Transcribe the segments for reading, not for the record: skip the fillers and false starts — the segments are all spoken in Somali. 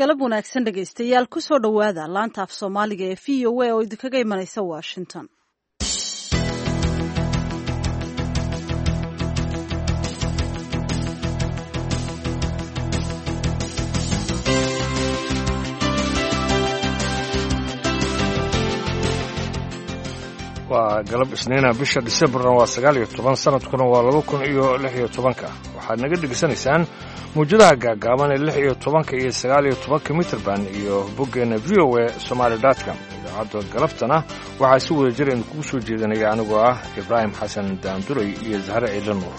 galab wanaagsan dhegaystayaal ku soo dhowaada laanta af Soomaaliga ee VOA oo idinkaga imanaysa Washington. waa galab isniina bisha December waa 19 sanadkuna waa 2016 waxaad naga dhigsanaysaan muujadaha gaagaaban ee 16 iyo 19 mitrban iyo boggeena voasomali.com idaacadda galabtana waxaa si wada jir idinku soo jeedinaya anigoo ah Ibrahim Xasan Daanduray iyo Zahra Ciidanuur.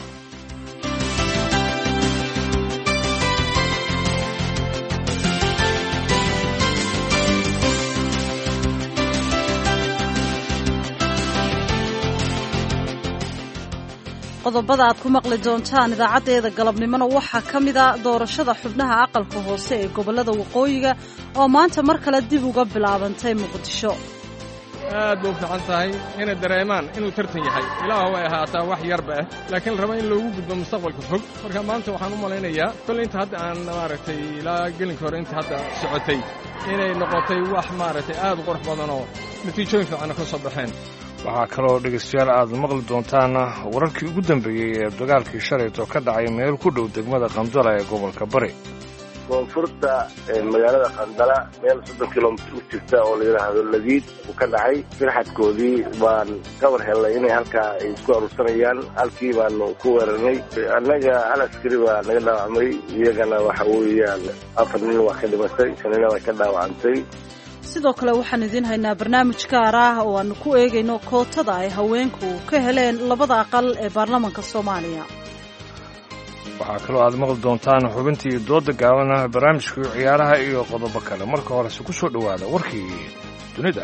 qodobada aad ku maqli doontaan idaacadeeda galabnimona waxaa ka mid ah doorashada xubnaha aqalka hoose ee gobolada waqooyiga oo maanta mar kale dib uga bilaabantay Muqdisho. aad buu fiican tahay inay dareemaan inuu tartan yahay ilaahu way ahaataa wax yarba ah laakiin raba in loogu gudbo mustaqbalka fog marka maanta waxaan u malaynayaa kulli inta hadda aan maaragtay ilaa gelinka hore inta hadda socotay inay noqotay wax maaragtay aad u qurux badan oo natiijooyin fiican ka soo baxeen. waxaa kaloo dhegaystayaal aad maqli doontaan wararkii ugu dambeeyey ee dagaalkii shalayto ka dhacay meel ku dhow degmada Qandala ee gobolka Bari. koonfurta magaalada Qandala meel 30 kilomitir u jirta oo la yiraahdo Ladiid uu ka dhacay firxadkoodii baan ka war helay inay halkaa ay isku arursanayaan halkii baan ku weerarnay annaga hal askari baa naga dhaawacmay iyagana waxa weeyaan 4 nin waa ka dhimatay 5 nin waa ka dhaawacantay. sidoo kale waxaan idin haynaa barnaamij gaar ah oo aan ku eegayno kootada ay haweenku ka heleen labada aqal ee baarlamaanka Soomaaliya. waxaa kaloo aad maqli doontaan xubintii dooda gaaban barnaamijka ciyaaraha iyo qodobo kale marka hore ku soo dhawaada warkii dunida.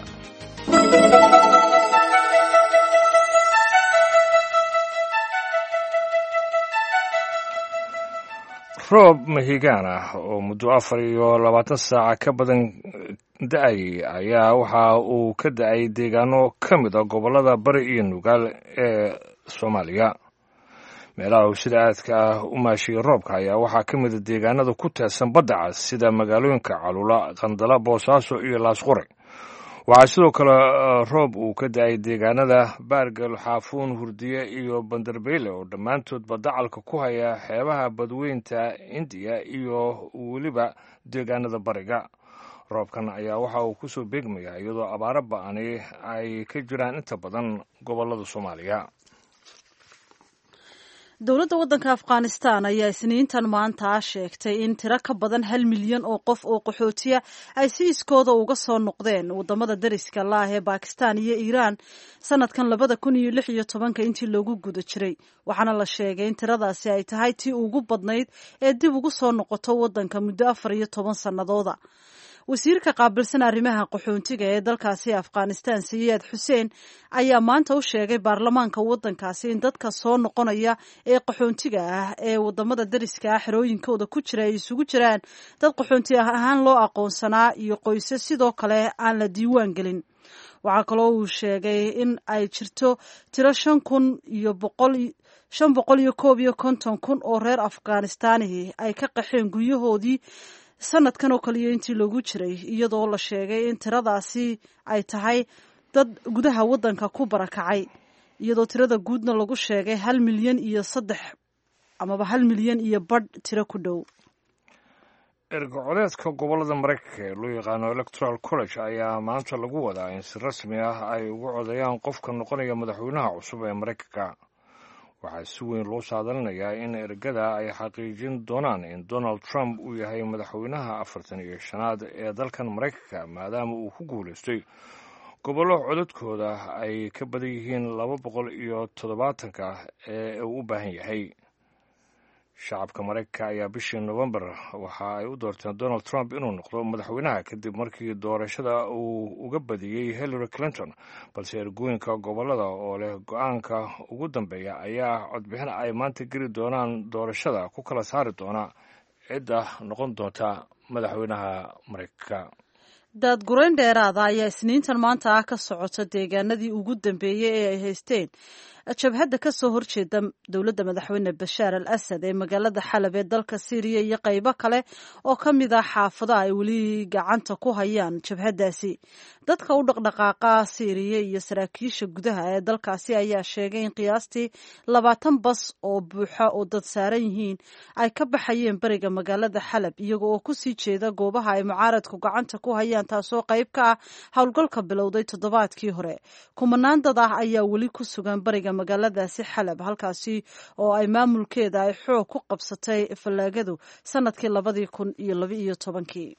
roob mahigaan ah oo muddo 24 saac ka badan da'ay ayaa waxa uu ka da'ay deegaano ka mid ah gobolada Bari iyo Nugaal ee Soomaaliya. meelaha sida aadka ah u maashiyo roobka ayaa waxaa ka mid ah deegaanada ku teesan badda cas sida magaalooyinka Calula, Qandala, Boosaaso iyo Laasqore. waxaa sidoo kale roob uu ka da'ay deegaanada Baargal, Xaafuun, Hurdiye iyo Bandarbeyle oo dhammaantood badacalka ku haya xeebaha badweynta Indiya iyo weliba deegaanada bariga. roobkan ayaa waxa uu ku soo beegmaya iyadoo abaaro ba'ani ay ka jiraan inta badan gobolada Soomaaliya. dowladda waddanka Afghanistan ayaa isniintan maanta sheegtay in tiro ka badan 1 milyan oo qof oo qaxootiya ay si iskooda uga soo noqdeen wadamada dariska la ah ee Pakistan iyo Iran sanadkan 2016 intii loogu guda jiray waxaana la sheegay in tiradaasi ay tahay tii ugu badnayd ee dib ugu soo noqoto waddanka muddo 14 sanadooda. wasiirka qaabilsan arrimaha qaxoontiga ee dalkaasi Afghanistan Sayid Hussein ayaa maanta u sheegay baarlamaanka waddankaasi in dadka soo noqonaya ee qaxoontiga ah ee wadamada dariska ah xerooyinkooda ku jira ay isugu jiraan dad qaxoonti ahaan loo aqoonsanaa iyo qoysas sidoo kale aan la diiwaan gelin. waxaa kaloo uu sheegay in ay jirto tiro 551 oo reer Afghanistanihi ay ka qaxeen guryahoodii sanadkan oo kaliya intii loogu jiray iyadoo la sheegay in tiradaasi ay tahay dad gudaha waddanka ku barakacay iyadoo tirada guudna lagu sheegay 1 milyan iyo 3 amaba 1 milyan iyo badh tiro ku dhow. ergocoleedka gobolada Mareykanka ee loo yaqaano Electoral College ayaa maanta lagu wadaa in si rasmi ah ay ugu codeeyaan qofka noqonaya madaxweynaha cusub ee Mareykanka. waxaa si weyn loo saadalinayaa in ergada ay xaqiijin doonaan in Donald Trump uu yahay madaxweynaha 45aad ee dalkan Mareykanka maadaama uu ku guuleystay gobollo codadkooda ay ka badan yihiin 270 ee uu u baahan yahay. shacabka Mareykanka ayaa bishii November waxa ay u doorteen Donald Trump inuu noqdo madaxweynaha kadib markii doorashada uu uga badiyay Hillary Clinton balse ergooyinka gobolada oo leh go'aanka ugu dambeeya ayaa codbixin ay maanta geli doonaan doorashada ku kala saari doona cidda noqon doonta madaxweynaha Mareykanka. daadgurayn dheeraada ayaa isniintan maanta ka socota deegaanadii ugu dambeeyay ee ay haysteen jabhadda ka soo horjeeda dowladda madaxweyne bashaar al asad ee magaalada xalab ee dalka syriya iyo qaybo kale oo ka mid ah xaafadaha ay weli gacanta ku hayaan jabhaddaasi dadka u dhaqdhaqaaqa syriya iyo saraakiisha gudaha ee dalkaasi ayaa sheegay in qiyaastii 20 bas oo buuxa oo dad saaran yihiin ay ka baxayeen bariga magaalada xalab iyaga oo kusii jeeda goobaha ay mucaaradku gacanta ku hayaan taasoo qayb ka ah howlgalka bilowday toddobaadkii hore kumanaan dad ah ayaa weli ku sugan bariga magaaladaasi xalab halkaasi oo ay maamulkeeda ay xoog ku qabsatay fallaagadu sanadkii 2012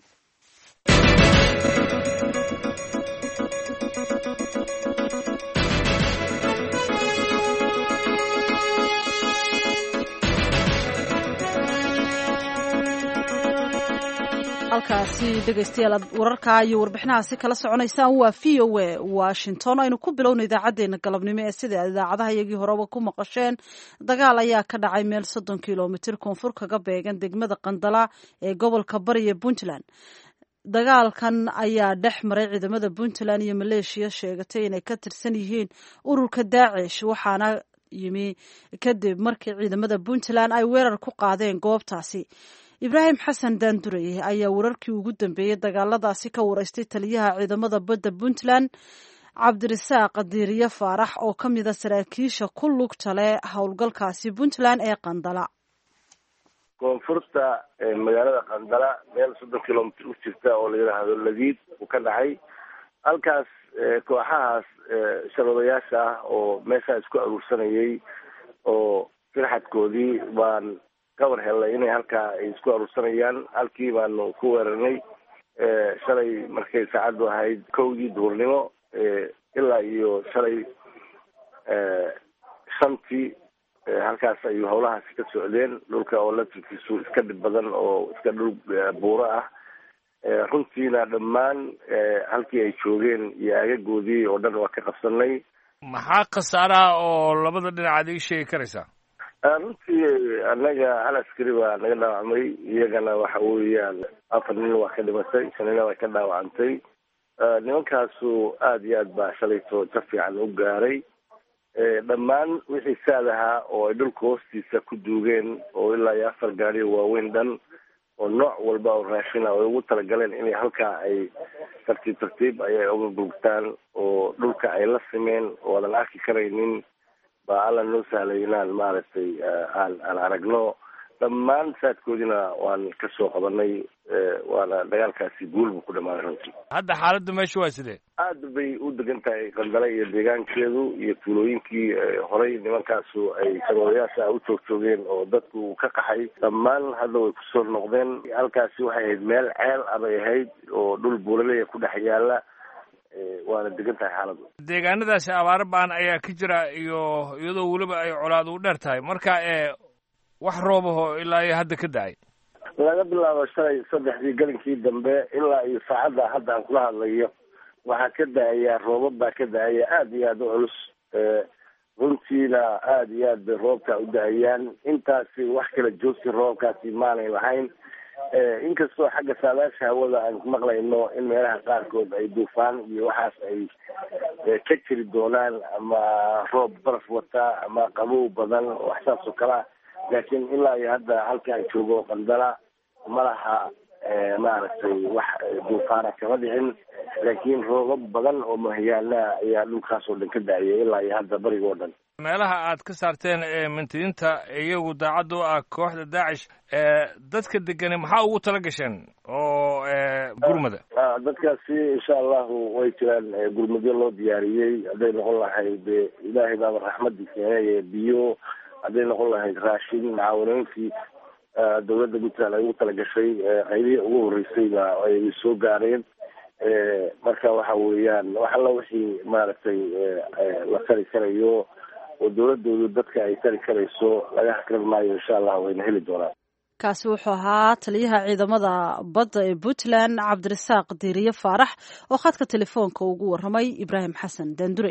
halkaasi dhegaystayaal wararka iyo warbixinahaasi kala soconaysaan waa VOA Washington aynu ku bilowna idaacadeena galabnimo ee sida idaacadaha iyagii horeba ku maqasheen dagaal ayaa ka dhacay meel 30 kilomitir koonfur kaga beegan degmada Qandala ee gobolka Bari ee Puntland dagaalkan ayaa dhex maray ciidamada Puntland iyo Maleeshiya sheegatay inay ka tirsan yihiin ururka Daesh waxaana yimi kadib markii ciidamada Puntland ay weerar ku qaadeen goobtaasi Ibrahim Xasan Daandurey ayaa wararkii ugu dambeeyay dagaaladaasi ka wareystay taliyaha ciidamada badda Puntland Cabdirasaaq Diiriye Faarax oo ka mid ah saraakiisha ku lugta leh howlgalkaasi Puntland ee Qandala koonfurta magaalada Qandala meel 30 kilomitir u jirta oo la yiraahdo Ladiid uu ka dhacay halkaas kooxahaas sharoodayaasha oo meesha isku aruursanayay oo firxadkoodii baan kawar helay inay halkaa ay isku aruursanayaan halkii baanu ku weerarnay shalay markay saacadu ahayd 1:00 duhurnimo ilaa iyo shalay 5:00 halkaas ayuu howlahaasi ka socdeen dhulka oo laftiisu iska dhib badan oo iska dhul buuro ah runtiina dhammaan halkii ay joogeen iyo aagagoodii oo dhan waa ka qabsanay maxaa khasaaraha oo labada dhinacaad ii sheegi karaysaa runtii annaga hal askari baa naga dhaawacmay iyagana waxa weeyaan 4 nin waa ka dhimatay 5 nin waa ka dhaawacantay nimankaasu aad iyo aad baa shalayto ka fiican u gaaray dhammaan wixii saadaha oo ay dhulka hoostiisa ku duugeen oo ilaa iyo 4 gaari waaweyn dhan oo nooc walba oo raashina oo ugu talagaleen inay halkaa ay tartiib ayay uga gurgtaan oo dhulka ay la simeen oo aan arki karaynin baa alla noo sahlay inaan maaragtay aan aragno dhammaan saadkoodina waan ka soo qabanay waana dagaalkaasi guul buu ku dhamaaday runtii hadda xaaladda meesha waa sidee aad bay u degan tahay Qandala iyo deegaankeedu iyo tuulooyinkii horey nimankaasu ay sharoodayaasha u joogjoogeen oo dadku ka qaxay dhammaan hadda way kusoo noqdeen halkaasi waxay ahayd meel ceel abay ahayd oo dhul buuraley ku dhex yaala waana degan tahay xaaladdu deegaanadaasi abaaro baan ayaa ka jira iyo iyadoo weliba ay colaad u dheer tahay marka wax roobaho ilaa iyo hadda ka da'ay laga bilaabo shalay 3 galinkii dambe ilaa iyo saacadda hadda aan kula hadlayo waxaa ka da'aya roobab baa ka da'aya aad iyo aad u culus runtiina aad iyo aad bay roobka u da'ayaan intaasi wax kala joogsi roobkaasi maanay lahayn inkastoo xagga saadaasha hawada aan maqlayno in meelaha qaarkood ay duufaan iyo waxaas ay ka jiri doonaan ama roob baraf wata ama qabow badan wax saas oo kale laakiin ilaa iyo hadda halka aan joogo Qandala malaha maaragtay wax duufaana kama dhicin laakiin roobab badan oo mahyaana ayaa dhulkaas oo dhan ka da'ayay ilaa iyo hadda bariga oo dhan meelaha aad ka saarteen mintidiinta iyagu daacad u ah kooxda Daesh dadka degani maxaa ugu tala gasheen oo gurmada dadkaasi insha Allah way jiraan gurmadyo loo diyaariyay haday noqon lahayd ilaahay baa raxmadiisa ee biyo haday noqon lahayd raashin macaawinooyinkii dowladda Puntland ay ugu tala gashay qaybihii ugu horeysay baa ay soo gaareen marka waxa weeyaan wax alla wixii maaragtay la tari karayo oo dowladoodu dadka ay tari karayso laga hakran maayo insha Allah wayna heli doonaan kaasi wuxuu ahaa taliyaha ciidamada badda ee Puntland Cabdirasaaq Diiriye Faarax oo khadka telefoonka ugu warramay Ibrahim Xasan Daandurey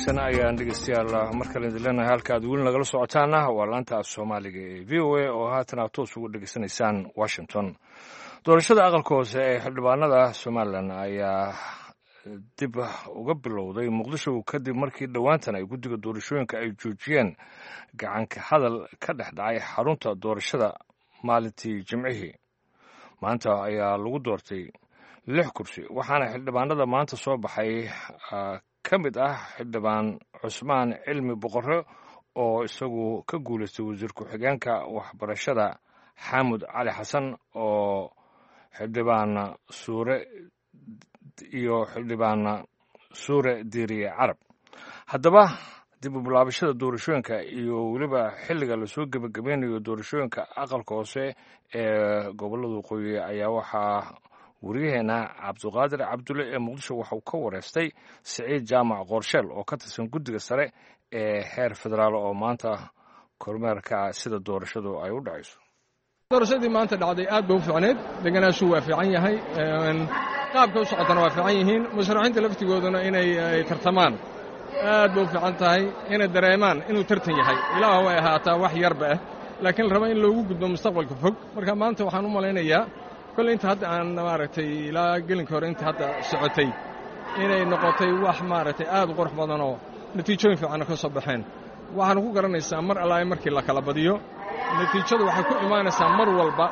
wanaagsan ayaan dhegeystayaal mar kale idin leenahay halka aad weli nagala socotaana waa laanta af soomaaliga ee v o a oo haatan aad toos ugu dhegeysanaysaan washington. doorashada aqalka hoose ee xildhibaanada somalilan ayaa dib uga bilowday muqdisho kadib markii dhowaantan ay guddiga doorashooyinka ay joojiyeen gacanka hadal ka dhex dhacay xarunta doorashada maalintii jimcihii. maanta ayaa lagu doortay 6 kursi waxaana xildhibaanada maanta soo baxay ka mid ah xildhibaan cusmaan cilmi boqorre oo isagu ka guulaystay wasiir ku-xigeenka waxbarashada xaamud cali xasan oo xildhibaan suure diiriye carab. haddaba dib u bilaabashada doorashooyinka iyo weliba xilliga lasoo gebagabeynayo doorashooyinka aqalka hoose ee gobollada waqooyi ayaa waxaa wariyaheena cabdiqaadir cabdulle ee muqdisho waxauu ka wareystay siciid jaamac qoorsheel oo ka tirsan guddiga sare ee heer federaal oo maanta kormeerka sida doorashadu ay u dhacayso. doorashadii maanta dhacday aad bay u fiicneed, deganaashu waa fiican yahay, qaabka u socotana waa fiican yihiin, musharaxiinta laftigooduna inay tartamaan aad bay u fiican tahay, inay dareemaan inuu tartan yahay. ilaaha way ahaataa wax yarba ah, laakiin raba in loogu gudbo mustaqbalka fog. marka maanta waxaan u malaynayaa kole inta hadda aan maaragtay ilaa gelinka hore inta hadda socotay inay noqotay wax maaragtay aad u qurux badan oo natiijooyin fiicanna ka soo baxeen. waxaanu ku garanaysaa mar allaay markii la kala badiyo natiijadu waxay ku imaanaysaa mar walba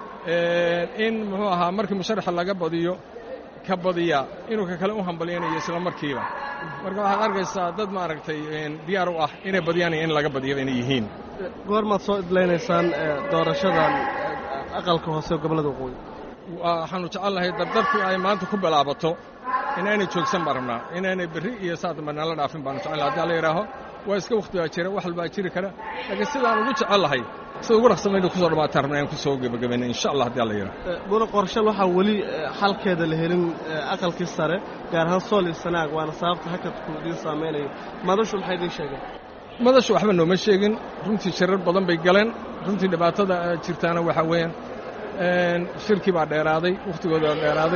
in muxuu ahaa markii musharaxa laga badiyo ka badiya inuu ka kale u hambalyanayo isla markiiba. marka waxaad arkaysaa dad maaragtay diyaar u ah inay badiyaan in laga badiyo inay yihiin. goormaad soo idlaynaysaan doorashadan aqalka hoose gobollada waqooyi? waxaanu jecelnahay dardarkii ay maanta ku bilaabato inaanay joogsan baan rabnaa, inaanay berri iyo saadamba nala dhaafin baanu jecelnahay. haddii la yidhaaho waa iska wakhti baa jira, wax walbaa jiri kara, laakiin sidaan ugu jecellahay sida ugu raqsamaynu kusoo dhamaataan rabnaa inaan kusoo gebagabayna insha allah haddii alla yidhaho. buna qorshal waxaa weli xalkeeda la helin aqalkii sare gaar ahaan sool iyo sanaag, waana sababta hakadku idiin saamaynayo. madashu maxay idiin sheegeen? madashu waxba nooma sheegin, runtii shirar badan bay galeen. runtii dhibaatada jirtaana waxaa weeyaan shirkii baa dheeraaday, wakhtigooda baa dheeraaday,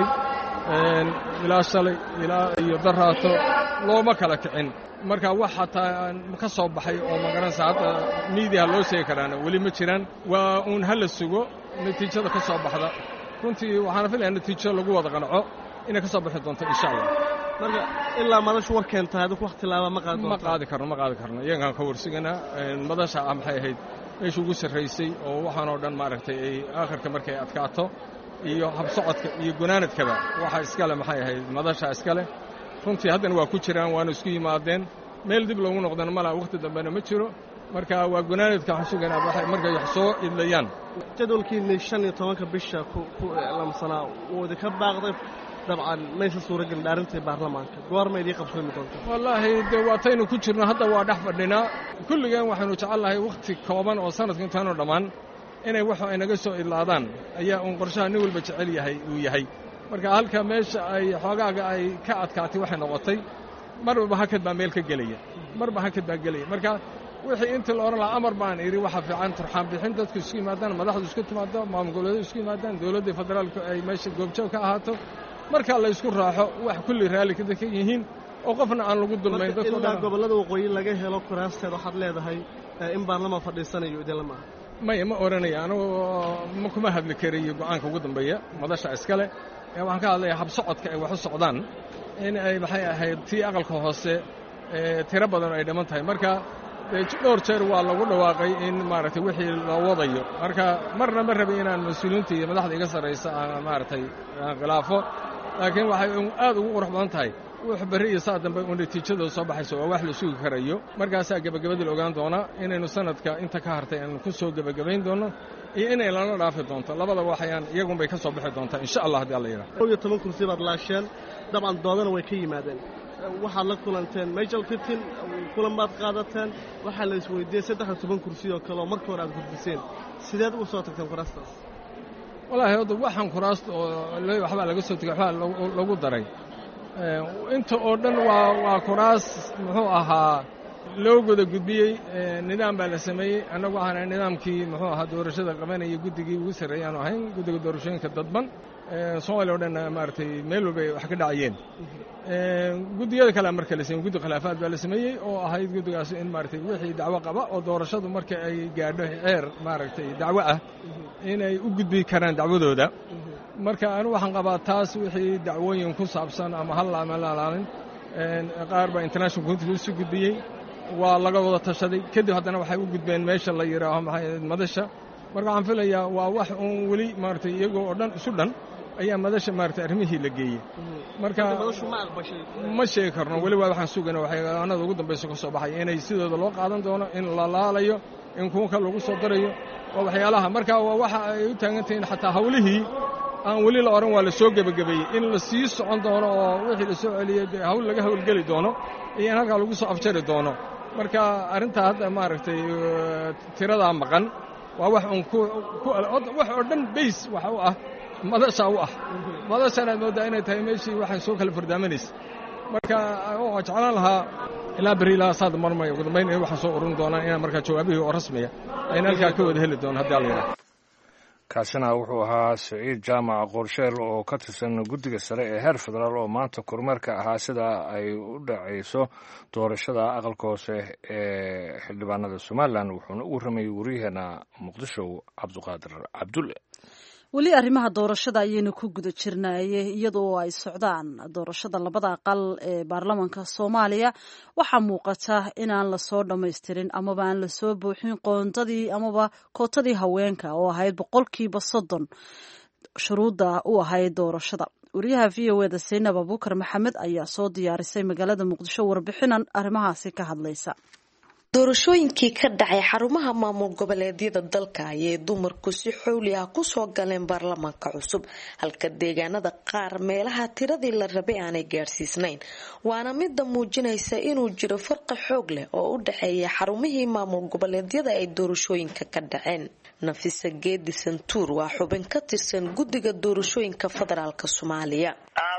ilaa shalay ilaa iyo daraato looma kala kicin. marka wax xataa ka soo baxay oo magaranaysa hadda miidiyaha loo sheegi karaana weli ma jiraan. waa uun hala sugo natiijada ka soo baxda. runtii waxaana filayaa natiijo lagu wada qanco inay ka soo bixi doonto insha allah. marka ilaa madashu war keenta adigu wax tilaaba ma qaadi doonto? ma qaadi karno iyagaan ka warsiganaa. madasha maxay ahayd meesha ugu sarraysay oo waxaanoo dhan maaragtay ay aakhirka markay adkaato iyo habsocodka iyo gunaanadkaba waxa iskale maxay ahayd madasha iskale. runtii haddana waa ku jiraan, waana isku yimaadeen, meel dib loogu noqdana malaa wakhti dambena ma jiro. marka waa gunaanadka waxaan sugaynaa markay wax soo idlayaan. jadwalkiinni 15 bisha ku lamsanaa wuu idinka baaqday dabcan maysa suuragelin dhaarintii baarlamaanka. goorma idii qabsoomi doonta? wallaahi dee waataynu ku jirno hadda waa dhex fadhinaa. kulligeen waxaynu jecelnahay wakhti kooban oo sanadka intaanu dhammaan inay wax ay naga soo idlaadaan ayaa uun qorshaha nin walba jecel yahay uu yahay. marka halka meesha ay xoogaaga ay ka adkaatay waxay noqotay marba hakad baa meel ka gelaya, marba hakad baa gelaya. marka wixii intii la odhan lahaa amar baan idhi waxa fiican turxaan bixin dadku isku yimaadaan, madaxdu isku timaado, maamul goboleedu isku yimaadaan, dowladda federaalku ay meesha goobjoog ka ahaato. marka la isku raaxo wax kulli raalli ka yihiin oo qofna aan lagu dulmayn. dadku ilaa gobollada waqooyi laga helo kuraasteed waxaad leedahay in baarlamaan fadhiisanayo idinla maaha? maya ma odhanaya anigu ma kuma hadli karayo go'aanka ugu dambeeya madasha iskale. waxaan ka hadlayaa habsocodka ay wax u socdaan in ay maxay ahayd tii aqalka hoose tiro badan ay dhiman tahay. marka dhowr jeer waa lagu dhawaaqay in maaragtay wixii loo wadayo. marka marna ma rabay inaan mas-uuliyiinta iyo madaxda iga sarraysa aan maaragtay aan khilaafo, laakiin waxay aad ugu qurux badan tahay wux berri iyo saa dambe uun natiijadooda soo baxayso waa wax la sugi karayo. markaasaa gebagabadii la ogaan doonaa inaynu sanadka inta ka hartay aanu ku soo gebagabayn doonno iyo inay lana dhaafi doonto. labada waxayaan iyagun bay ka soo bixi doontaa insha allah haddii alla yidhaha. 12 kursi baad laasheen, dabcan doodana way ka yimaadeen. waxaad la kulanteen majal fitin, kulan baad qaadateen. waxaa la isweydiiyey 13 kursi oo kale oo marka hore aad gudbiseen. sideed ugu soo tagteen kuraastaas? wallaahi hadda waxaan kuraasta oo waxbaa laga soo tegay, waxbaa lagu daray. inta oo dhan waa kuraas muxuu ahaa loo guda gudbiyey. nidaam baa la sameeyey. annagu waxaan nidaamkii muxuu ahaa doorashada qabanaya guddigii ugu sarreeyay aanu ahayn, guddiga doorashooyinka dadban. Soomaaliya oo dhan maartay meel walba wax ka dhacayeen gudiyada kale marka la sameeyay guddi khilaafaad baa la sameeyay oo ahayd guddigaas in maartay wixii dacwo qaba oo doorashadu marka ay gaadho heer maartay dacwo ah inay u gudbi karaan dacwadooda marka anu waxaan qabaa taas wixii dacwooyin ku saabsan ama hal ama laalaalin qaar ba international court u gudbiyay waa laga wada tashaday kadib haddana waxay u gudbeen meesha la yiraahdo maxay madasha marka aan filayaa waa wax uu wali maartay iyaga oo dhan isu dhan ayaa madasha maartay arrimihii la geeyay marka ma sheegi karno wali waa waxaan sugaynaa waxyaanada ugu dambaysa ka soo baxay inay sidooda loo qaadan doono in la laalayo in kuwa kale lagu soo darayo waa waxyaalaha marka waa waxa ay u taagan tahay xataa hawlihii aan wali la oran waa la soo gabagabeeyay in la sii socon doono oo wixii la soo celiyay hawl laga hawlgeli doono iyo in halka lagu soo afjari doono marka arinta hadda maaragtay tirada maqan waa wax wax oo dhan base waxa u ah madasha u ah madashana moodaa inay tahay meeshii waxay soo kala fardaamanaysa marka oo jeclaan lahaa ilaa bari ilaa saad marmay ugu dambeyn waxaan soo ururin doonaa inaan markaa jawaabihii oo rasmiya ayna halkaa ka wada heli doono haddii alla yidhaahdo kaasina wuxuu ahaa Saciid Jaamac Qorsheel oo ka tirsan guddiga sare ee heer federaal oo maanta kormeerka ahaa sida ay u dhacayso doorashada aqalka hoose ee xildhibaanada Somaliland wuxuuna ugu rameeyay wariyaheena Muqdisho Cabduqaadir Cabdulle weli arrimaha doorashada ayaynu ku guda jirnaaye iyadoo ay socdaan doorashada labada aqal ee baarlamaanka Soomaaliya waxaa muuqata inaan la soo dhammaystirin amaba aan la soo buuxin qoondadii amaba kootadii haweenka oo ahayd 30% shuruudda u ahayd doorashada wariyaha VOAda Saynab Abuukar Maxamed ayaa soo diyaarisay magaalada Muqdisho warbixinan arrimahaasi ka hadlaysa doorashooyinkii ka dhacay xarumaha maamul goboleedyada dalka ayay dumarku si xowli ah ku soo galeen baarlamaanka cusub halka deegaanada qaar meelaha tiradii la rabay aanay gaarsiisnayn waana mid muujinaysa inuu jiro farqi xoog leh oo u dhaxeeya xarumihii maamul goboleedyada ay doorashooyinka ka dhaceen Nafisa Geedi Santuur waa xubin ka tirsan guddiga doorashooyinka federaalka Soomaaliya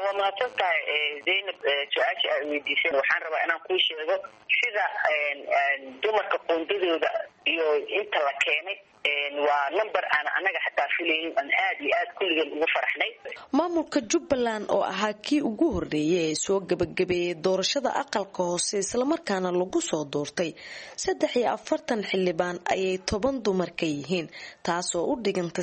Zainab su'aasha ay weydiisay waxaan rabaa inaan ku sheego sida dumarka qoondadooda iyo inta la keenay waa number aan anaga xataa filaynin aan aad iyo aad kulligan ugu faraxnay maamulka Jubbaland oo ahaa kii ugu horeeyay ee soo gabagabeeyay doorashada aqalka hoose isla markaana lagu soo doortay 43 xildhibaan ayay 10 dumar ka yihiin taas oo u dhiganta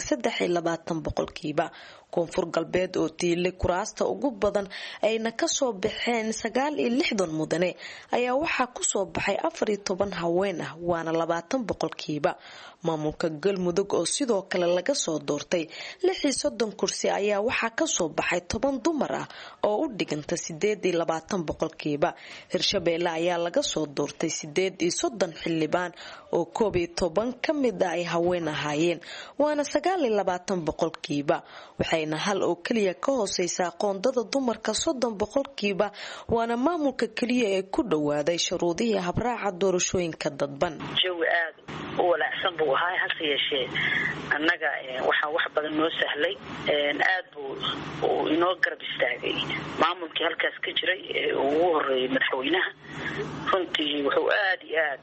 23% koonfur galbeed oo tiile kuraasta ugu badan ayna ka soo baxeen 69 mudane ayaa waxaa ku soo baxay 14 haween ah waana 20% maamulka Galmudug oo sidoo kale laga soo doortay 36 kursi ayaa waxaa ka soo baxay 10 dumar ah oo u dhiganta 28% Hirshabeelle ayaa laga soo doortay 38 xildhibaan oo 12 kamid ah ay haween ahaayeen waana 29% waxayna hal oo kaliya ka hooseysa qoondada dumarka 30% waana maamulka kaliya ee ku dhawaaday shuruudihii habraaca doorashooyinka dadban jawi aad u walaacsan buu ahaa halka yeeshee annaga waxa wax badan noo sahlay aad buu inoo garab istaagay maamulkii halkaas ka jiray ugu horeeyay madaxweynaha runtii wuxuu aad iyo aad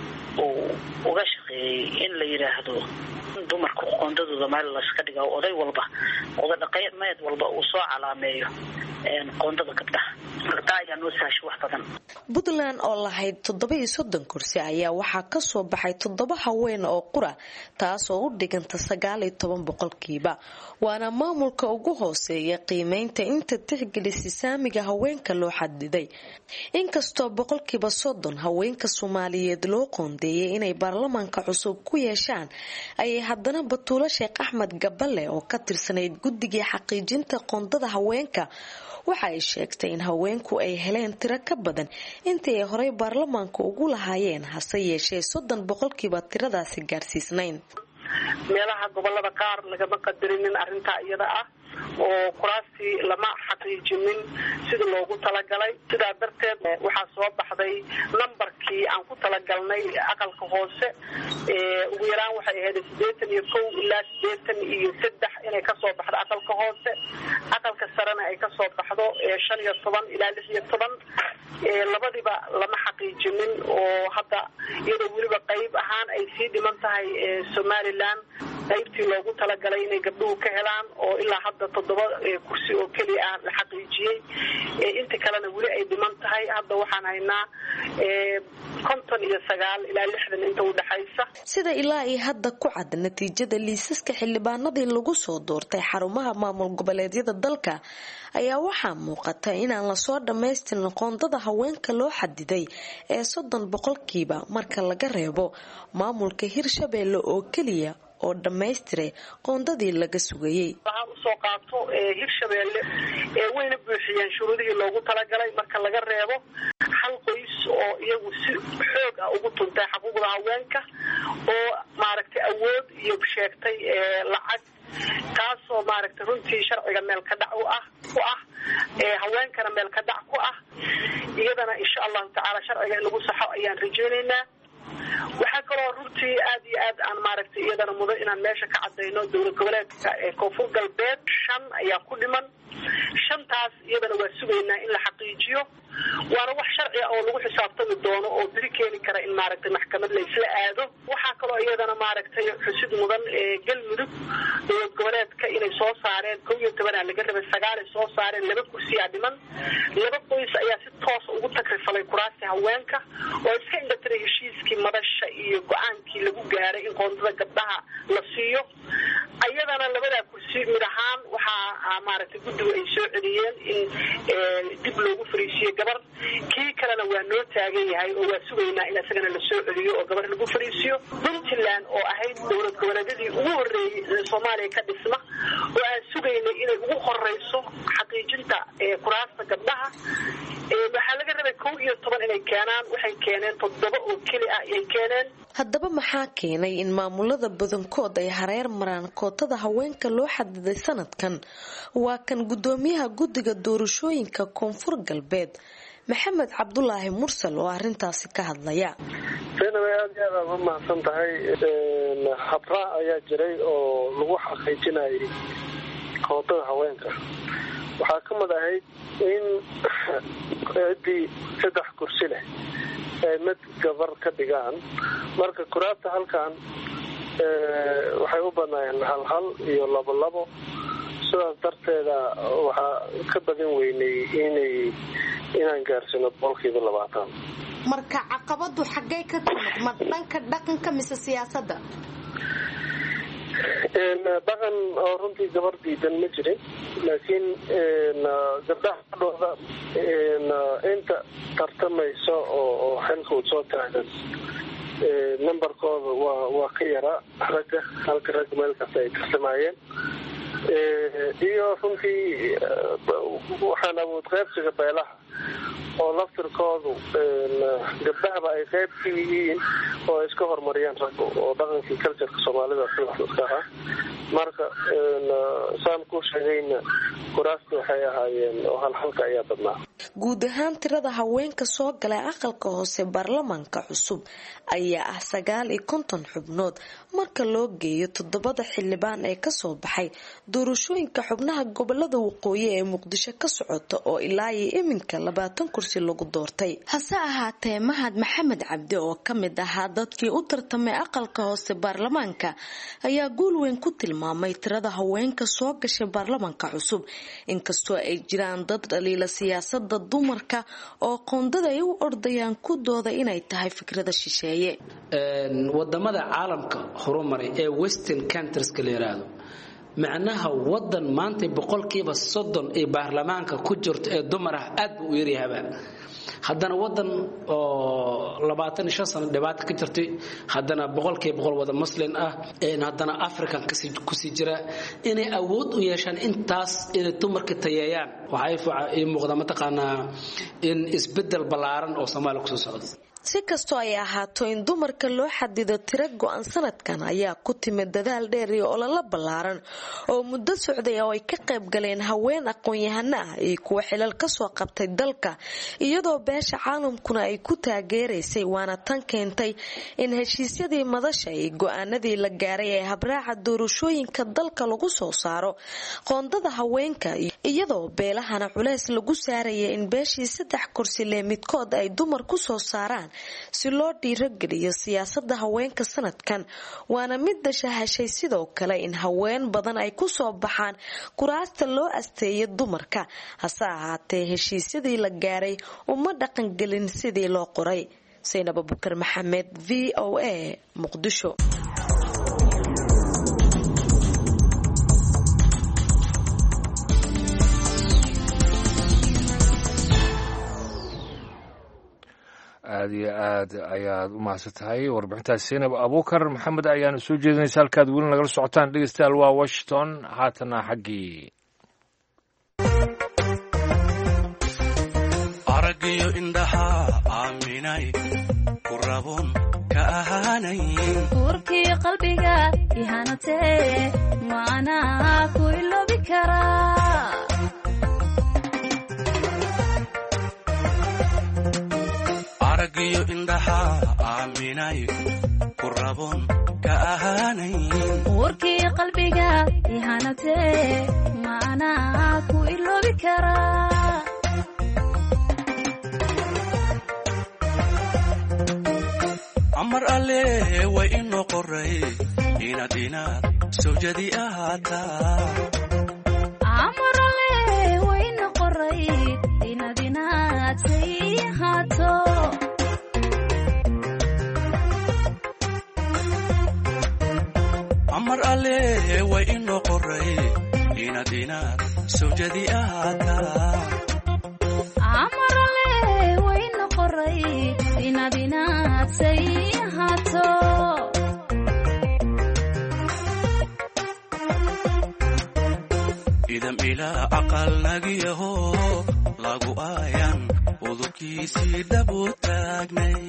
uga shaqeeyay in la yiraahdo dumarku qoondadooda meel la iska dhigo oday walba oday dhaqameed walba uu soo calaameeyo qoondada gabdhaha marka ayaa noo sahashay wax badan Puntland oo lahayd 37 kursi ayaa waxaa ka soo baxay 7 haween oo qura taas oo u dhiganta 19% waana maamulka ugu hooseeya qiimeynta inta tixgelisay saamiga haweenka loo xadiday inkastoo 30% haweenka Soomaaliyeed loo qoondeeyay inay baarlamaanka cusub ku yeeshaan ayay haddana Batuulo Sheekh Axmed Gaballe oo ka tirsanayd guddiga xaqiijinta qoondada haweenka waxa ay sheegtay in haweenku ay heleen tiro ka badan intii ay horey baarlamaanka ugu lahaayeen hase yeeshee 30% tiradaasi gaarsiisnayn meelaha gobolada qaar lagama qadarinin arrinta iyada ah oo kuraastii lama xaqiijinin sida loogu talagalay sidaa darteed waxaa soo baxday nambarkii aan ku talagalnay aqalka hoose ugu yaraan waxay ahayd 81 ilaa 83 inay ka soo baxdo aqalka hoose aqalka sarena ay ka soo baxdo 15 ilaa 16 labadiba lama xaqiijinin oo hadda iyadoo weliba qayb ahaan ay sii dhiman tahay Somaliland qaybtii loogu talagalay inay gabdhuhu ka helaan oo ilaa hadda 7 kursi oo keliya ah la xaqiijiyey inta kalena weli ay dhiman tahay. hadda waxaan haynaa 59 ilaa 60 inta u dhaxaysa. sida ilaa ay hadda ku cad natiijada liisaska xildhibaanadii lagu soo doortay xarumaha maamul goboleedyada dalka ayaa waxaa muuqata inaan la soo dhammaystirin qoondada haweenka loo xadiday ee 30% marka laga reebo maamulka Hirshabelle oo kaliya oo dhammaystiray qoondadii laga sugayay. waxaan u soo qaato Hirshabelle wayna buuxiyeen shuruudihii loogu talagalay marka laga reebo hal qoys oo iyagu si xoog ah ugu tuntay xuquuqda haweenka oo maaragtay awood iyo sheegtay lacag taasoo maaragtay runtii sharciga meel ka dhac u ah haweenkana meel ka dhac ku ah. iyadana insha Allah taala sharciga in lagu saxo ayaan rajaynaynaa. waxaa kaloo runtii aad iyo aad aan maaragtay iyadana mudan inaan meesha ka cadayno dowlad goboleedka Koonfur Galbeed 5 ayaa ku dhiman. 5taas iyadana waa sugaynaa in la xaqiijiyo waana wax sharci ah oo lagu xisaabtami doono oo biri keeni kara in maaragtay maxkamad la isla aado. waxaa kaloo iyadana maaragtay xusid mudan galmudug dowlad goboleedka inay soo saareen 12 laga rabay 9 soo saareen 2 kursi aa dhiman. 2 qoys ayaa si toos ugu takrifalay kuraasta haweenka oo iska indhatiray heshiiskii madasha iyo go'aankii lagu gaaray in qoondada gabdhaha la siiyo. ayadana 2 kursi mid ahaan waxaa maaragtay guddiga ay soo celiyeen in dib loogu fariisiyo gabar. kii kalena waa noo taagan yahay oo waa sugaynaa in asagana la soo celiyo oo gabar lagu fariisiyo. Puntland oo ahayd dowlad goboleedyadii ugu horeeyay ee Soomaaliya ka dhisma oo aan sugaynay inay ugu horeyso xaqiijinta kuraasta gabdhaha waxaa laga rabay 11 inay keenaan. waxay keeneen 7 oo kaliya ay keeneen. haddaba maxaa keenay in maamulada badankood ay hareer maraan kootada haweenka loo xadiday sanadkan? waa kan gudoomiyaha guddiga doorashooyinka Koonfur Galbeed Maxamed Cabdulaahi Mursal oo arintaasi ka hadlaya. aad u mahadsan tahay. habra ayaa jiray oo lagu xaqiijinayay kootada haweenka. waxaa ka mid ahayd in cidii 3 kursi leh ay mid gabar ka dhigaan. marka kuraasta halkan waxay u banaayeen hal iyo labo. sidaas darteeda waxaa ka badan weynay inaan gaarsino 20%. marka caqabadu xaggee ka timid ma dhanka dhaqanka mise siyaasadda? dhaqan oo runtii gabar diidan ma jirin laakiin gabdhaha dhooda inta tartamayso oo xilka u soo taagan numberkooda waa ka yaraa ragga halka ragga meel kasta ay tartamayeen. iyo runtii waxaan awood qaybsiga beelaha oo laftirkoodu gabdhahaba ay qayb ka yihiin oo iska horumariyaan ragga oo dhaqankii cultureka Soomaalida iska ah. marka saan ku sheegayna kuraasta waxay ahaayeen oo halka ayaa badnaa. guud ahaan tirada haweenka soo galay aqalka hoose baarlamaanka cusub ayaa ah 59 xubnood marka loo geeyo 7 xildhibaan ee ka soo baxay doorashooyinka xubnaha gobolada waqooyi ee Muqdisho ka socota oo ilaa iminka 20 kursi lagu doortay. hase ahaatee Mahad Maxamed Cabdi oo kamid ahaa dadkii u tartamay aqalka hoose baarlamaanka ayaa guul weyn ku tilmaamay tirada haweenka soo gashay baarlamaanka cusub inkastoo ay jiraan dad dhaliila siyaasadda dumarka oo qoondada ay u ordayaan ku dooda inay tahay fikrada shisheeye. wadamada caalamka horumaray ee western countries ka leeyahay macnaha wadan maanta 30% ee baarlamaanka ku jirto ee dumar ah aad u yaryahay. haddana wadan oo 25 sano dhibaato ka jirtay haddana 100% wada muslim ah haddana African ku sii jira inay awood u yeeshaan intaas inay dumarka tayeeyaan waxay muuqda mataqaanaa in isbedel balaaran oo Soomaaliya ku soo socdo. si kastoo ay ahaato in dumarka loo xadido tiro go'an sanadkan ayaa ku timid dadaal dheer iyo olole ballaaran oo muddo socday oo ay ka qayb galeen haween aqoon-yahano ah iyo kuwa xilal ka soo qabtay dalka iyadoo beesha caalamkuna ay ku taageeraysay waana tan keentay in heshiisyadii madasha iyo go'aanadii la gaaray ee habraaca doorashooyinka dalka lagu soo saaro qoondada haweenka iyadoo beelahana culays lagu saaraya in beeshii 3 kursi leh midkood ay dumar ku soo saaraan si loo dhiirogeliyo siyaasada haweenka sanadkan waana midda shahashay sidoo kale in haween badan ay kusoo baxaan kuraasta loo asteeyay dumarka hase ahaatee heshiisyadii la gaaray uma dhaqangelin sidii loo qoray. Saynab Abubakar Maxamed, VOA, Muqdisho. aad iyo aad ayaad u mahadsantahay warbixintaas Saynab Abubakar Maxamed ayaana soo jeedinaysa halkaad weli nagala socotaan dhegeystayaal waa Washington haatana xaggii aragiyo indhaha aaminay ku rabon ka ahaanayn urkii qalbiga ihanatee maana ku iloobi karaa aragiyo indhaha aaminay ku rabon ka ahaanayn urkii qalbiga ihanatee maana ku iloobi karaa amar alle way inoo qoray inaad sawjadi ahaataa amar alle way inoo qoray inaad say ahaato amar alle way inoo qoray inaad sawjadi ahaataa amar alle way inoo qoray inaad say ahaato idam ilaa aqal nagiyaho lagu aayan udubkiisii dhabu taagnay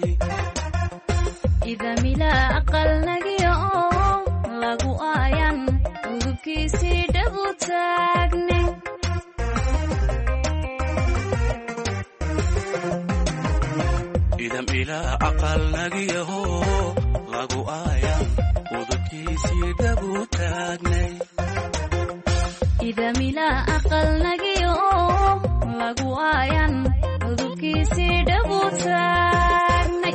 idam ilaa aqal nagiyaho lagu aayan udubkiisii dhabu taagnay idam ilaa aqal nagiyaho lagu aayan udubkiisii dhabu taagnay idam ilaa aqal nagiyaho lagu aayan udubkiisii dhabu taagnay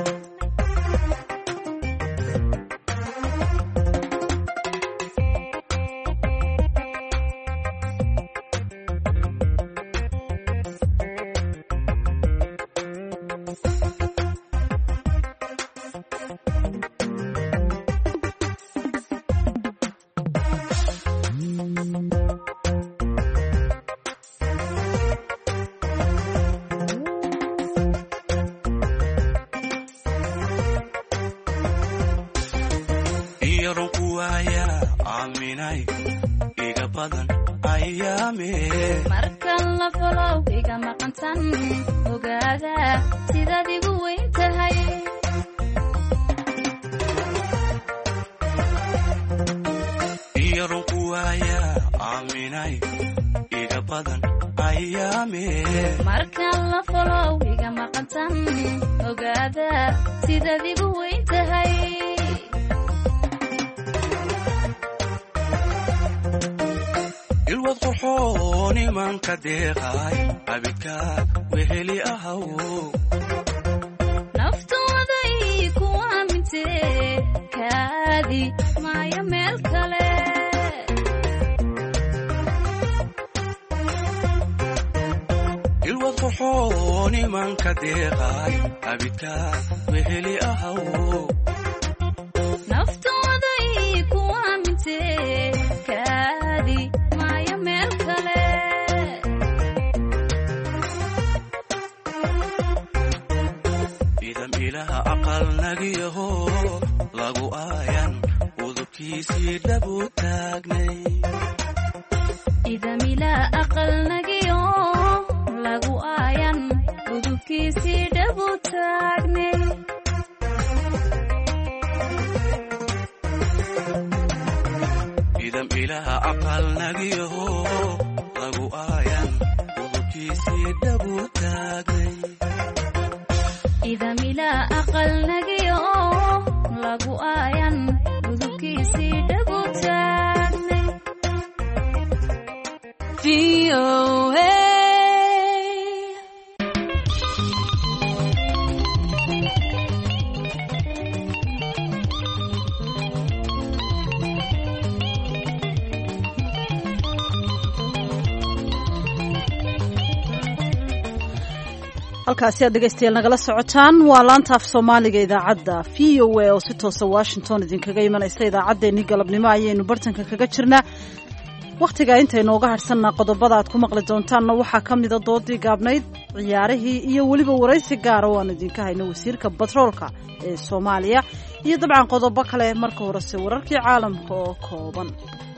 markan la folow iga maqantan ogaada sidaad igu weyn tahay iyo runku waaya aaminay iga badan ayaame markan la folow iga maqantan ogaada sidaad igu weyn tahay ilwad qurxoon imanka deeqay abidka weheli ahaw naftooday ku aamintee kaadi maayo meel kale ilwad qurxoon imanka deeqay abidka weheli ahaw naftooday ku aamintee kaadi idam ilaha aqal nagiyaho lagu aayan udubkiisii dhabu taagnay idam ilaa aqal nagiyaho lagu aayan udubkiisii dhabu taagnay idam ilaha aqal nagiyaho lagu aayan udubkiisii dhabu taagnay idam ilaa aqal nagiyaho lagu aayan udubkiisii dhabu taagnay VOA halkaasi aad dhegaystayaal nagala socotaan waa laanta af soomaaliga idaacadda v o a oo si toosa washington idinkaga imanaysa idaacaddeenii galabnimo ayaynu bartanka kaga jirnaa wakhtiga intaynooga hadhsannaa qodobada aad ku maqli doontaanna waxaa ka mida doodii gaabnayd ciyaarihii iyo weliba waraysi gaara oo aan idinka hayno wasiirka batroolka ee soomaaliya iyo dabcan qodobo kale marka horese wararkii caalamka oo kooban.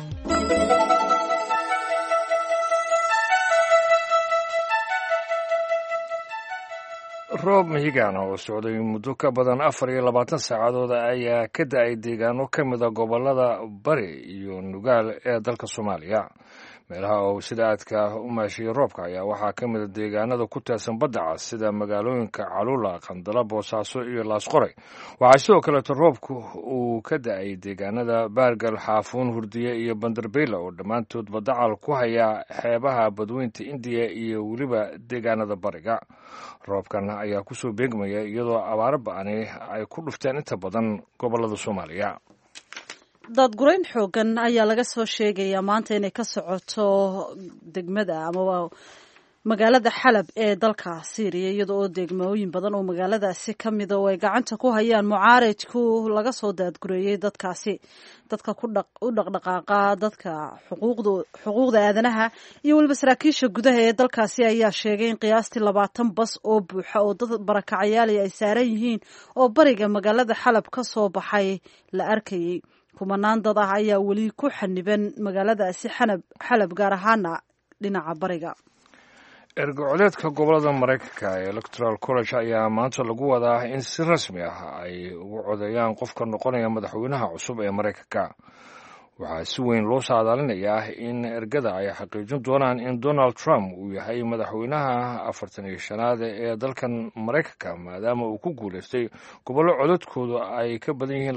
roob mihigaana oo socday muddo ka badan 24 saacadood ayaa ka da-ay deegaano ka mida gobolada bari iyo nugaal ee dalka soomaaliya. meelaha oo sida aadka u maashiyay roobka ayaa waxaa ka mida deegaanada ku teersan badda cas sida magaalooyinka Caluula, Qandala, Boosaaso iyo Laasqoray. waxaa sidoo kaleeto roobku uu ka da-ay deegaanada Baargal, Xaafuun, Hurdiye iyo Bandarbeyle oo dhammaantood badacal ku haya xeebaha badweynta Indiya iyo weliba deegaanada bariga. roobkan ayaa kusoo beegmaya iyadoo abaaro ba'ani ay ku dhufteen inta badan gobolada Soomaaliya. daadgurayn xoogan ayaa laga soo sheegayaa maanta inay ka socoto degmada amaba magaalada Xalab ee dalka Syria iyadoo degmooyin badan oo magaaladaasi ka mid ah oo ay gacanta ku hayaan mucaaradku laga soo daadgureeyay dadkaasi. dadka u dhaqdhaqaaqa dadka xuquuqda aadanaha iyo waliba saraakiisha gudaha ee dalkaasi ayaa sheegay in qiyaastii 20 bas oo buuxa oo dad barakacayaal ay saaran yihiin oo bariga magaalada Xalab ka soo baxay la arkayay. kumanaan dad ah ayaa weli ku xaniban magaaladaasi Xalab gaar ahaana dhinaca bariga. ergocoleedka gobolada Mareykanka ee Electoral College ayaa maanta lagu wadaa in si rasmi ah ay ugu codeeyaan qofka noqonaya madaxweynaha cusub ee Mareykanka. waxaa si weyn loo saadaalinayaa in ergada ay xaqiijin doonaan in Donald Trump uu yahay madaxweynaha 45aad ee dalkan Mareykanka maadaama uu ku guuleystay gobollo codadkoodu ay ka badan yihiin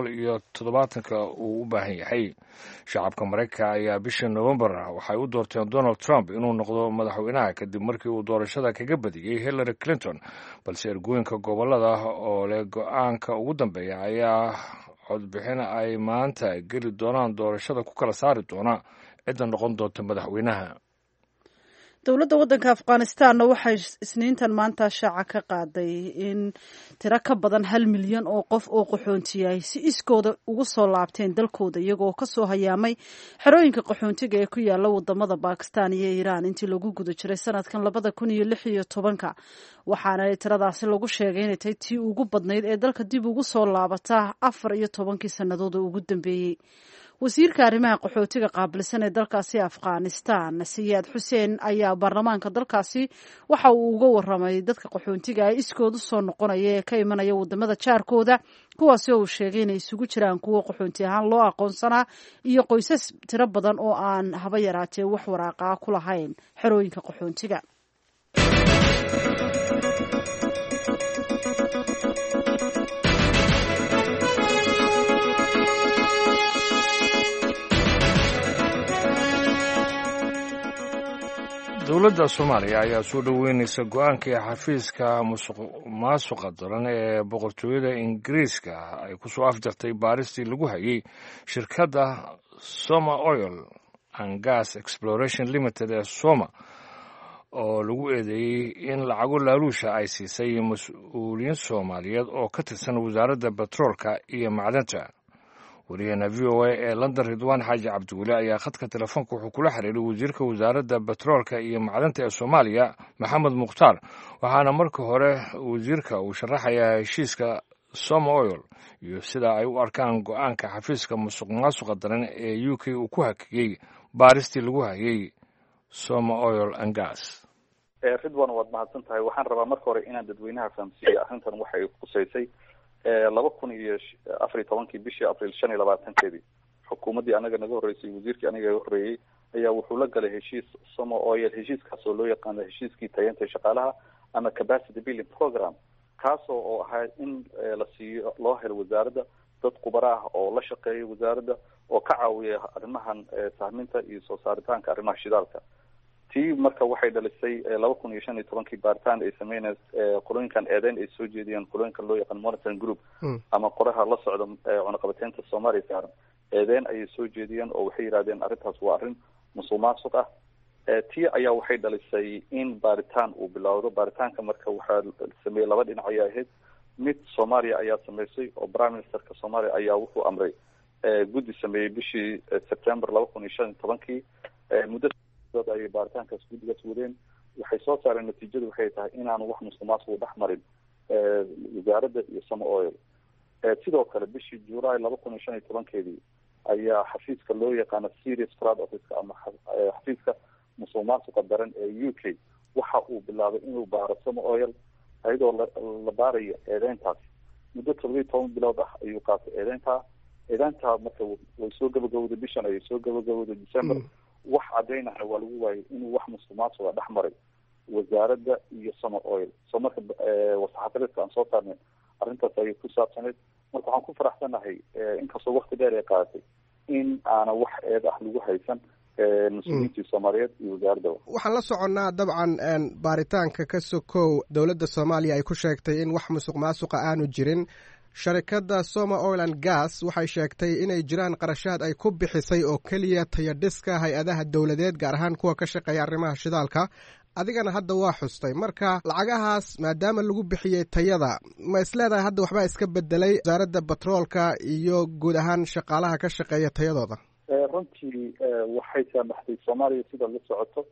270 uu u baahan yahay. shacabka Mareykanka ayaa bishii November waxay u doorteen Donald Trump inuu noqdo madaxweynaha kadib markii uu doorashada kaga badiyay Hillary Clinton, balse ergooyinka gobolada oo leh go'aanka ugu dambeeya ayaa codbixin ay maanta geli doonaan doorashada ku kala saari doona cidda noqon doonta madaxweynaha. dowladda waddanka Afghanistanna waxay isniintan maanta shaaca ka qaaday in tiro ka badan 1 milyan oo qof oo qaxoontiyay si iskooda ugu soo laabteen dalkooda iyagoo ka soo hayaamay xerooyinka qaxoontiga ee ku yaala wadamada Pakistan iyo Iran intii lagu guda jiray sanadkan 2016 waxaana tiradaasi lagu sheegay inay tahay tii ugu badnayd ee dalka dib ugu soo laabata 14 sanadood ugu dambeeyay. wasiirka arrimaha qaxootiga qaabilsan ee dalkaasi Afghanistan Siyaad Xuseen ayaa baarlamaanka dalkaasi waxa uu uga waramay dadka qaxootiga ay iskoodu soo noqonaya ee ka imanaya wadamada jaarkooda kuwaas oo uu sheegay inay isugu jiraan kuwo qaxoonti ahaan loo aqoonsanaa iyo qoysas tiro badan oo aan haba yaraatee wax waraaqa ku lahayn xerooyinka qaxoontiga. dowladda Soomaaliya ayaa soo dhaweynaysa go'aankii xafiiska musuqmaasuqa daran ee boqortooyada Ingiriiska ay ku soo afjartay baaristii lagu hayay shirkadda Soma Oil and Gas Exploration Limited ee Soma oo lagu eedeeyay in lacago laaluusha ay siisay mas'uuliyiin Soomaaliyeed oo ka tirsan wasaaradda batroolka iyo macdanta. wariyahana VOA ee London Ridwaan Xaaji Cabdiweli ayaa khadka telefoonka wuxuu kula xiriiray wasiirka wasaaradda batroolka iyo macdanta ee Soomaaliya Maxamed Mukhtaar waxaana marka hore wasiirka uu sharaxayaa heshiiska Soma Oil iyo sida ay u arkaan go'aanka xafiiska musuqmaasuqa daran ee UK uu ku hakiyay baaristii lagu hayay Soma Oil and Gas. Ridwaan waad mahadsan tahay. waxaan rabaa marka hore inaan dadweynaha fahamsiiyo arrintan waxay qusaysay 2014 bishii Abriil 25 xukuumaddii anaga naga horeysay wasiirkii aniga horeeyay ayaa wuxuu la galay heshiis Soma Oil heshiiskaas oo loo yaqaan heshiiskii tayeynta shaqaalaha ama capacity building program kaas oo ahaa in la siiyo loo helo wasaaradda dad khubaro ah oo la shaqeeya wasaaradda oo ka caawiya arrimahan sahminta iyo soo saaritaanka arrimaha shidaalka. tii marka waxay dhalisay 2015 baaritaan ay sameeyeen qolooyinkan eedeyn ay soo jeediyeen qolooyinkan loo yaqaan monitoring group ama qoraha la socda cunaqabateynta Soomaaliya saaran eedeyn ay soo jeediyeen oo waxay yiraahdeen arrintaas waa arrin musuqmaasuq ah tii ayaa waxay dhalisay in baaritaan uu bilowdo. baaritaanka marka waxaa sameeyey laba dhinac ayaa ahayd. mid soomaaliya ayaa sameysay oo prime ministerka soomaaliya ayaa wuxuu amray guddi sameeyey bishii September 2015 muddo ayay baaritaankaas guddigaas wadeen. waxay soo saareen natiijadu waxay tahay inaanu wax musuqmaasuq dhex marin wasaaradda iyo Somo Oil. sidoo kale bishii July 2015 ayaa xafiiska loo yaqaano Serious Fraud Office ama xafiiska musuqmaasuqa daran ee UK waxa uu bilaabay inuu baaro Somo Oil ayadoo la baarayo eedeyntaas. muddo 12 bilood ah ayuu qaatay eedeynta marka way soo gabagabowday bishan ayay soo gabagabowday December. wax cadeynaha waa lagu waayay inuu wax musuqmaasuqa dhex maray wasaaradda iyo Somo Oil. soo marka wasaxaafadka aan soo saarnay arrintaas ayay ku saabsaneyd. marka waxaan ku faraxsanahay inkastoo waqti dheer ay qaadatay in aana wax eed ah lagu haysan mas-uuliyiintii Soomaaliyeed iyo wasaaradda. waxaan la soconnaa dabcan baaritaanka ka sokow dowladda Soomaaliya ay ku sheegtay in wax musuqmaasuqa aanu jirin. sharikadda Somo Oil and Gas waxay sheegtay inay jiraan qarashaad ay ku bixisay oo keliya tayadhiska hay-adaha dowladeed gaar ahaan kuwa ka shaqeeya arrimaha shidaalka. adigana hadda waa xustay. marka lacagahaas maadaama lagu bixiyey tayada ma isleedahay hadda waxbaa iska bedelay wasaaradda batroolka iyo guud ahaan shaqaalaha ka shaqeeya tayadooda? runtii waxay saamaxday Soomaaliya sida la socoto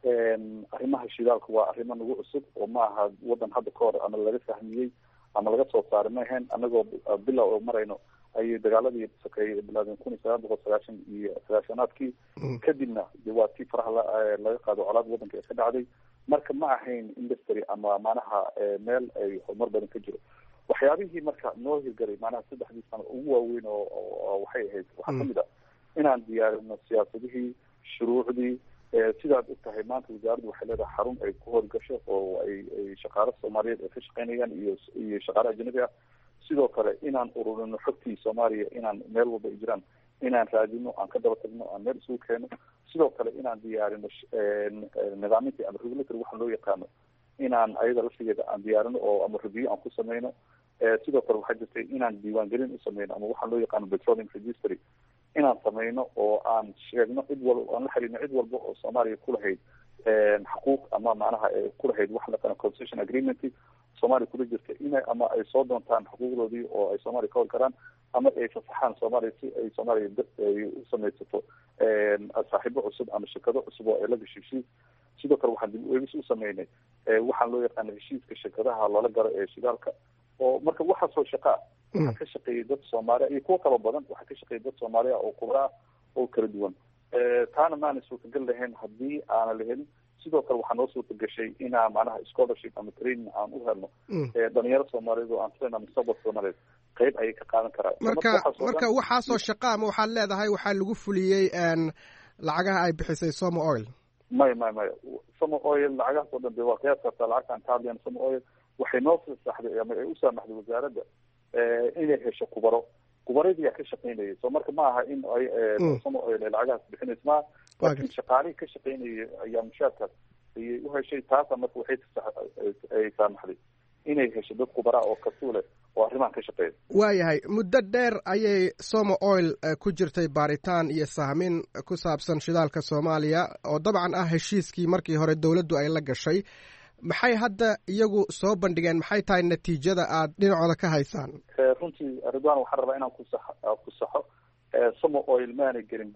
arrimaha shidaalka waa arrimo nagu cusub oo ma aha wadan hadda ka hor ama laga fahmiyey ama laga soo saaray ma ahayn. anagoo bilow oo marayno ayay dagaaladii sokeeyey bilaadeen 1990 iyo 1990aadkii kadibna waa tii faraha laga qaado colaad wadanka ee ka dhacday. marka ma ahayn industry ama macnaha meel ay horumar badan ka jiro. waxyaabihii marka noo hirgalay macnaha 3 sano ugu waaweyn oo waxay ahayd waxaa kamid ah inaan diyaarino siyaasadihii shuruucdii. sidaad u tahay maanta wasaaraddu waxay leedahay xarun ay ku howlgasho oo ay shaqaale Soomaaliyeed ay ka shaqeynayaan iyo shaqaale ajnabi ah. sidoo kale inaan ururino xogtii Soomaaliya inaan meel walba ay jiraan inaan raadino aan ka daba tagno aan meel isugu keeno. sidoo kale inaan diyaarino nidaamintii ama regulatory waxa loo yaqaano inaan ayada laftigeeda aan diyaarino oo ama review aan ku sameyno. sidoo kale waxaa jirtay inaan diiwaangelin u sameyno ama waxa loo yaqaano petroleum registry inaan sameyno oo aan sheegno cid walba aan la xiriirno cid walba oo Soomaaliya ku lahayd xuquuq ama macnaha ku lahayd wax la yaqaano concession agreement Soomaaliya kula jirta inay ama ay soo doontaan xuquuqdoodii oo ay Soomaaliya ka hor karaan ama ay fasaxaan Soomaaliya si ay Soomaaliya ay u sameysato saaxiibo cusub ama shirkado cusub oo ay la gashay. sidoo kale waxaan dib u eegis u sameynay waxaan loo yaqaano heshiiska shirkadaha loola garo ee shidaalka oo marka waxaasoo shaqaa waxaa ka shaqeeyay dad Soomaaliya iyo kuwo kala badan. waxaa ka shaqeeyay dad Soomaaliya oo kubraa oo kala duwan. taana maana suurtagal lahayn haddii aana la helin. sidoo kale waxaa noo suurtagashay inaan macnaha scholarship ama training aan u helno dhalinyaro Soomaaliyeed oo aan filayna mustaqbalka Soomaaliyeed qayb ayay ka qaadan karaan. marka waxaasoo shaqa ama waxaad leedahay waxaa lagu fuliyey lacagaha ay bixisay Somo Oil? may Somo Oil lacagahaas oo dhan de waa qiyaas kartaa lacagta aan ka hadlayno. Somo Oil waxay noo fasaxday ama ay u saamaxday wasaaradda inay hesho kubaradii ka shaqeynayay. soo marka ma aha in ay Somo Oil ay lacagahaas bixinayso ma laakiin shaqaalihii ka shaqeynayay ayaa mushaarkaas ayay u heshay. taasa marka waxay saamaxday inay hesho dad kubara oo kasuule oo arrimahan ka shaqeeya. waayahay muddo dheer ayay Somo Oil ku jirtay baaritaan iyo sahmin ku saabsan shidaalka Soomaaliya oo dabcan ah heshiiskii markii hore dowladdu ay la gashay. maxay hadda iyagu soo bandhigeen? maxay tahay natiijada aad dhinacooda ka haysaan? runtii Ridwan waxaan rabaa inaan ku saxo Somo Oil maana gelin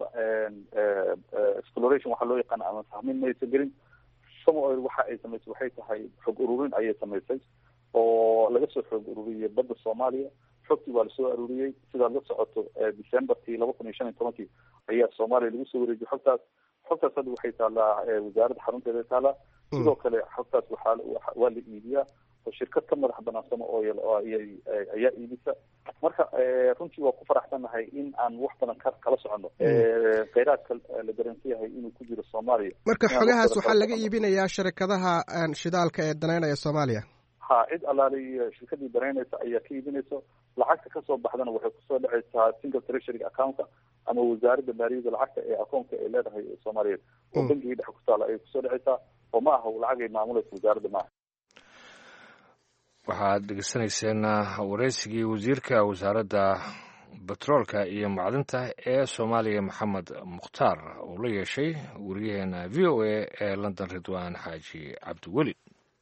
exploration waxa loo yaqaan ama sahmin maysa gelin. Somo Oil waxa ay samaysay waxay tahay xog ururin ayay samaysay oo laga soo xog ururiyay badda Soomaaliya. xogtii waa lasoo ururiyey sidaad la socoto December 2015 ayaa Soomaaliya lagu soo wareejiyay xogtaas hadda waxay taalaa wasaaradda xarunteeda taalaa. sidoo kale xogtaas waa la iibiyaa oo shirkad ka madax banaan Somo Oil oo ayaa iibisa. marka runtii waa ku faraxsanahay in aan wax badan kala socono kheyraadka la garanti yahay inuu ku jiro Soomaaliya. marka xogahaas waxaa laga iibinayaa shirkadaha shidaalka ee daneynaya Soomaaliya? cid alaali shirkadii daneynaysa ayaa ka iibinayso. lacagta kasoo baxdana waxay kusoo dhacaysaa single treasury account ama wasaaradda maaliyadda lacagta ee akoonka ay leedahay Soomaaliyeed oo bangigii dhexe ku taala ayay kusoo dhacaysaa oo ma aha lacag ay maamulaysa wasaaradda maaha. waxaad dhegeysanayseen wareysigii wasiirka wasaaradda batroolka iyo macdinta ee soomaaliya maxamed mukhtaar uu la yeeshay wariyaheena v o a ee london ridwaan xaaji cabdiweli.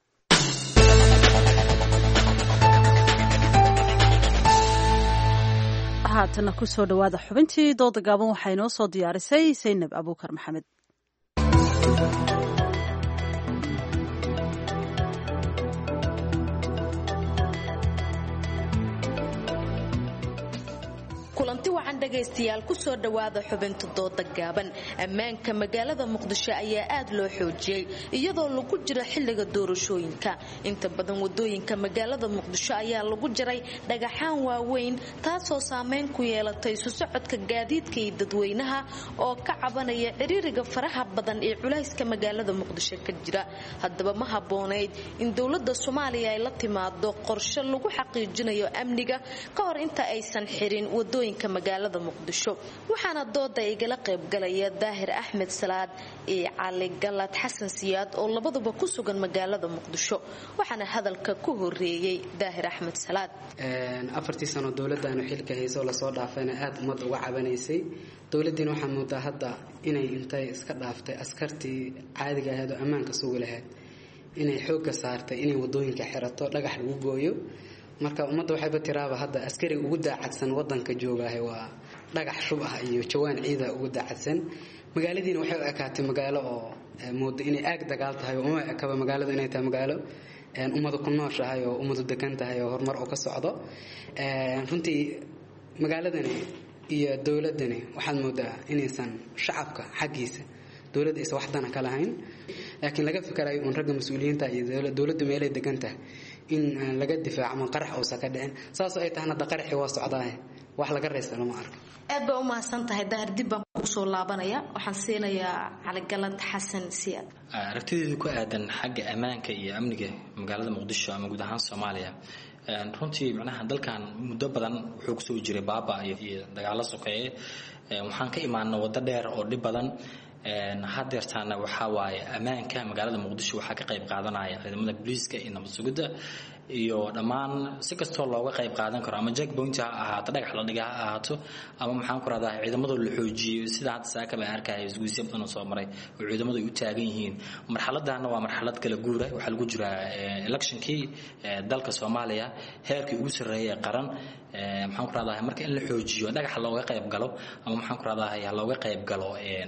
haatana ku soo dhowaada xubintii dooda gaaban waxaa inoo soo diyaarisay saynab abuukar maxamed. kulanti wacan dhagaystayaal ku soo dhowaada xubinta dooda gaaban. ammaanka magaalada muqdisho ayaa aad loo xoojiyey iyadoo lagu jiro xilliga doorashooyinka. inta badan wadooyinka magaalada muqdisho ayaa lagu jiray dhagaxaan waaweyn taasoo saameyn ku yeelatay isu socodka gaadiidka iyo dadweynaha oo ka cabanaya ciriiriga faraha badan ee culayska magaalada muqdisho ka jira. haddaba ma habboonayd in dowladda Soomaaliya ay la timaado qorshe lagu xaqiijinayo amniga ka hor inta aysan xirin wadooyinka magaalada muqdisho. waxaana dooda igala qayb galaya Daahir Axmed Salaad iyo Cali Galad Xasan Siyaad oo labaduba ku sugan magaalada muqdisho. waxaana hadalka ku horeeyay Daahir Axmed Salaad. 4 sano dowladana xilka hayso la soo dhaafayna aad umad uga cabanaysay. dowladina waxaa muuqda hadda inay intay iska dhaaftay askartii caadiga ahayd oo ammaanka sugi lahayd inay xoogga saartay inay wadooyinka xirato dhagax lagu gooyo. marka ummadda waxay batiraaba hadda askari ugu daacadsan wadanka joogahay waa dhagax shub ah iyo jawaan ciida ugu daacadsan. magaaladiina waxay u ekaatay magaalo oo moodo inay aag dagaal tahay oo uma ekaba magaaladu inay tahay magaalo ummadu ku nooshahay oo ummadu degan tahay oo horumar oo ka socdo. runtii magaaladani iyo dowladani waxaad moodaa inaysan shacabka xaggiisa dowladda aysan waxdana ka lahayn laakiin laga fikirayo un ragga mas-uuliyiinta iyo dowladdu meelay degan tahay in laga difaaco ma qarax uusan ka dhicin saas oo ay tahana qaraxii waa socdaaye wax laga reeysan lama arko. aad baa u mahadsan tahay Daahir. dib baan ku soo laabanaya waxaan siinayaa Cali Galad Xasan Siyaad. aragtideedu ku aadan xagga ammaanka iyo amniga magaalada muqdisho ama guud ahaan Soomaaliya runtii macnaha dalkan muddo badan wuxuu ku soo jiray baaba iyo dagaalo sokeeye. waxaan ka imaanay wada dheer oo dhib badan. hadeertaana waxaa waaye ammaanka magaalada muqdisho waxaa ka qayb qaadanaya ciidamada booliiska iyo nabad sugidda iyo dhammaan si kastoo looga qayb qaadan karo ama checkpoint ha ahaato dhagax la dhiga ha ahaato ama maxaan ku radaa ciidamada la xoojiyo sida hadda saaka baa arkaya isguusyo badan oo soo maray oo ciidamadu ay u taagan yihiin. marxaladana waa marxalad kala guura waxaa lagu jiraa electionkii dalka Soomaaliya heerkii ugu sareeyay qaran. maxaan ku radaa marka in la xoojiyo dhagax looga qayb galo ama maxaan ku radaa looga qayb galo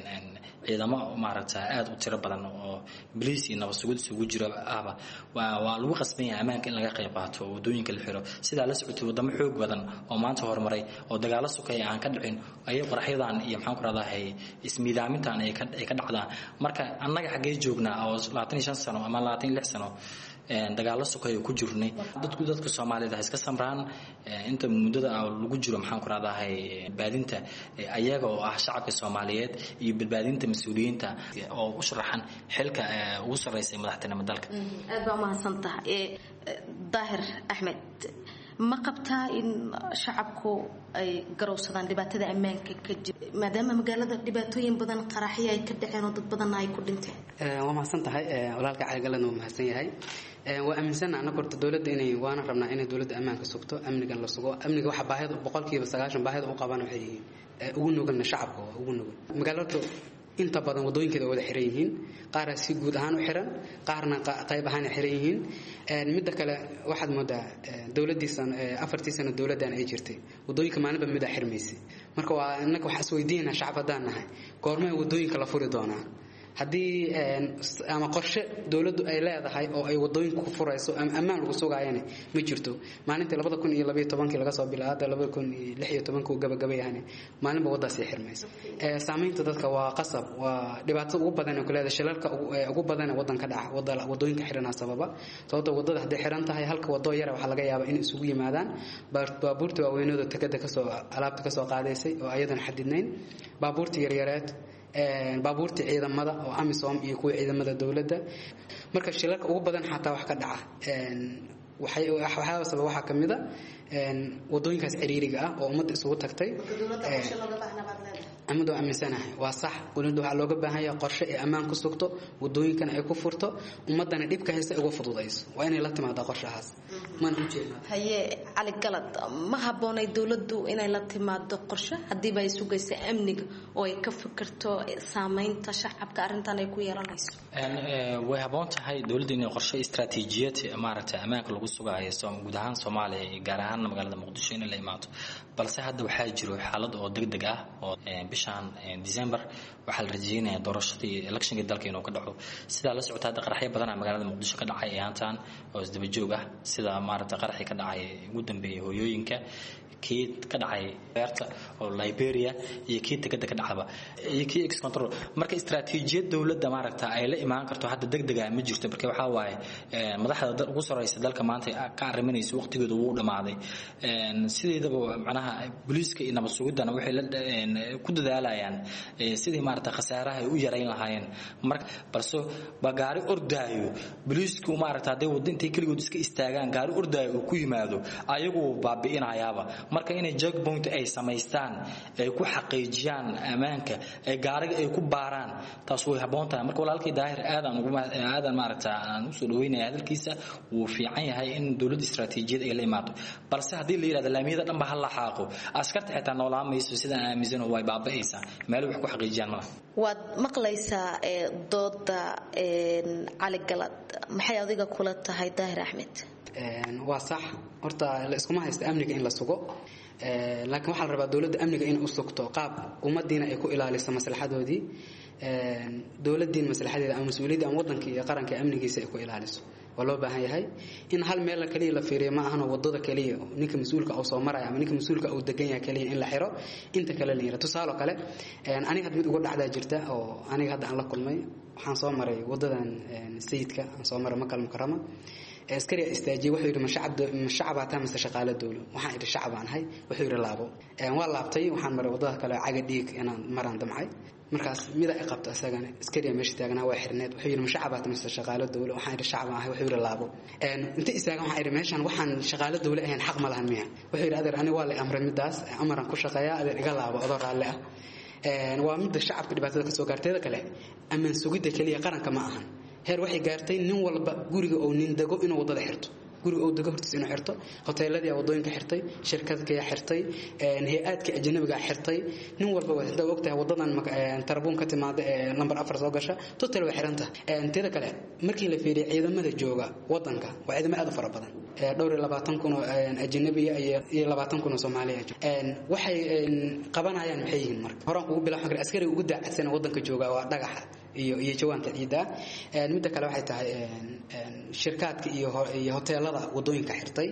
ciidamo maaragtay aad u tiro badan oo police iyo nabad sugid isugu jira ahba waa lagu qasban yahay ammaanka in laga qayb qaato wadooyinka la xiro sida la socotay wadamo xoog badan oo maanta horumaray oo dagaalo sokeeye aan ka dhicin ay qaraxyadan iyo maxaan ku raadahay ismiidaamintan ay ka dhacdaan. marka annaga xagee joognaa oo 25 sano ama 26 sano dagaalo sokeeye ku jirnay dadka Soomaaliyeed iska samraan inta muddada lagu jiro maxaan ku raadahay badbaadinta ayaga oo ah shacabka Soomaaliyeed iyo badbaadinta mas'uuliyiinta oo u sharaxan xilka ugu sareysay madaxtinimada dalka. aad baa mahadsantahay Daahir Axmed. ma qabtaa in shacabku ay garowsadaan dhibaatada ammaanka ka jira maadaama magaalada dhibaatooyin badan qaraxyo ay ka dhaceen oo dad badan ay ku dhinteen? waa mahadsantahay walaalka Cali Galad waa mahadsan yahay. waa aaminsanaa annaga horta dowladda inay waana rabnaa inay dowladda ammaanka sugto amnigan la sugo. amniga waxa baahida 90% baahida u qabaan waxay yihiin ugu nugulna shacabka ugu nugul. magaalada inta badan wadooyinkeeda wada xiran yihiin qaar si guud ahaan u xiran qaarna qayb ahaan xiran yihiin. midda kale waxaad moodaa dowladiisan 4 sano dowladan ay jirtay wadooyinka maalinba mid xirmaysay. marka waa annaga waxa isweydiinaa shacabadaan nahay goorma wadooyinka la furi doonaa haddii ama qorshe dowladdu ay leedahay oo ay wadooyinka ku furayso ama ammaan lagu sugaayana ma jirto. maalintii 2012 laga soo bilaabay 2016 uu gabagabeeyay maalinba wadaas ay xirmayso. saameynta dadka waa qasab waa dhibaato ugu badan oo kaleeda shilalka ugu badan ee wadanka dhaca wadooyinka xirana sababa. sababtoo wadada hadday xiran tahay halka wado yar waxa laga yaabaa in isugu yimaadaan baabuurta waaweynooda takada ka soo alaabta ka soo qaadaysay oo ayadan xadidnayn baabuurta yaryareed baabuurta ciidamada oo amisom iyo kuwa ciidamada dowladda. marka shilalka ugu badan xataa wax ka dhaca waxyaaba sabab waxaa kamid ah wadooyinkaas ciriiriga ah oo ummadda isugu tagtay. amadu aaminsanahay waa sax dowladda waxaa looga baahan yahay qorshe ay ammaan ku sugto wadooyinkana ay ku furto ummadana dhibka haysta uga fududayso waa inay la timaadaa qorshahaas mana u jeednaa haye cali galad ma habboonay dowladdu inay la timaado qorshe haddiiba ay sugaysa amniga oo ay ka fikirto saamaynta shacabka arrintan ay ku yeelanayso way habboon tahay dowladda inay qorshe istaraatiijiyad maaragtay ammaanka lagu sugayo guud ahaan Soomaaliya iyo gaar ahaan magaalada Muqdisho in la imaado balse hadda waxaa jiro xaalad oo degdeg ah oo bishan December waxaa la rajeynayaa doorashadii electionka dalka inuu ka dhaco sida la socota hadda qaraxyo badan oo magaalada Muqdisho ka dhacay aantaan oo isdaba joog ah sida maaragtay qaraxii ka dhacay ugu dambeeyay hooyooyinka kii ka dhacay beerta oo Liberia iyo kii tagada ka dhacaba iyo kii ex control marka istaraatiijiyad dawladda maaragta ay la imaan karto hadda degdeg ah ma jirto marka waxa waaye madaxda ugu sareysa dalka maanta ka arimanaysa waqtigeedu uu dhamaaday sideedaba macnaha booliiska iyo nabad sugidana waxay ku dadaalayaan sidii maaragta khasaaraha ay u yareyn lahaayeen marka balse bagaari ordaayo booliisku maaragta haday wadintay kaligood iska istaagaan gaari ordaayo uu ku yimaado ayagu baabi'inayaaba marka inay checkpoint ay samaystaan ay ku xaqiijiyaan amaanka ay gaariga ay ku baaraan taas way habboon tahay marka walaalkii daahir aadan maaragta aan u soo dhaweynaya hadalkiisa wuu fiican yahay in dawladda istaraatiijiyad ay la imaado balse haddii la yiraahdo laamiyada dhanba hal la xaaqo askarta xitaa noolaamayso sida aaminsan oo way baabi'aysaa meel wax ku xaqiijiyaan ma waad maqlaysaa dooda cali galad maxay adiga kula tahay daahir axmed waa sax horta la iskuma haysto amniga in la sugo laakiin waxaa la rabaa dawladda amniga in u sugto qaab ummadiina ay ku ilaaliso maslaxadoodii dawladdiin maslaxadeeda ama mas-uuliyadda ama waddanka iyo qaranka amnigiisa ay ku ilaaliso waa loo baahan yahay in hal meel kaliya la fiiriyo ma ahano wadada kaliya ninka mas'uulka uu soo maraya ama ninka mas'uulka uu degan yahay kaliya in la xiro inta kale la yiraahdo tusaale kale aniga had mid ugu dhacda jirta oo aniga hadda aan la kulmay waxaan soo maray wadadan sayidka aan soo maray Makal Mukarrama askari istaaji wuxuu yiri shacabaa taamista shaqaale dawlo waxaan idhi shacabaan ahay wuxuu yiri laabo waa laabtay waxaan maray wadada kale caga dhiig inaan maraan damcay markaas mida ay qabto asagana askari meesha taagnaa waa xirneed wuxuu yiri shacabaa taamista shaqaale dawlo waxaan idhi shacabaan ahay wuxuu yiri laabo inta istaagan waxaan idhi meeshan waxaan shaqaale dawlo ahayn xaq ma lahan miya wuxuu yiri adeer aniga waa la amray midaas amaran ku shaqeeyaa adeer iga laabo adoo raalli ah waa mid shacabka dhibaatada ka soo gaartay kale amaan sugidda kaliya qaranka ma ahan heer waxay gaartay nin walba guriga oo nin dago inuu wadada xirto guriga oo dago hortiisa inuu xirto hoteeladii wadooyinka xirtay shirkadka xirtay hay'adka ajnabiga xirtay nin walba waa ogtahay wadadan tarbuun ka timaada number 4 soo gasha total way xiranta inteeda kale markii la fiiriyay ciidamada jooga wadanka waa ciidamo aad u fara badan dhowr 20 kun oo ajnabi iyo 20 kun oo Soomaali waxay qabanayaan maxay yihiin marka horaan ugu bilaabay askari ugu daacsan wadanka jooga waa dhagaxa iyo jawaanka ciida mid kale waxay tahay shirkadka iyo hoteelada wadooyinka xirtay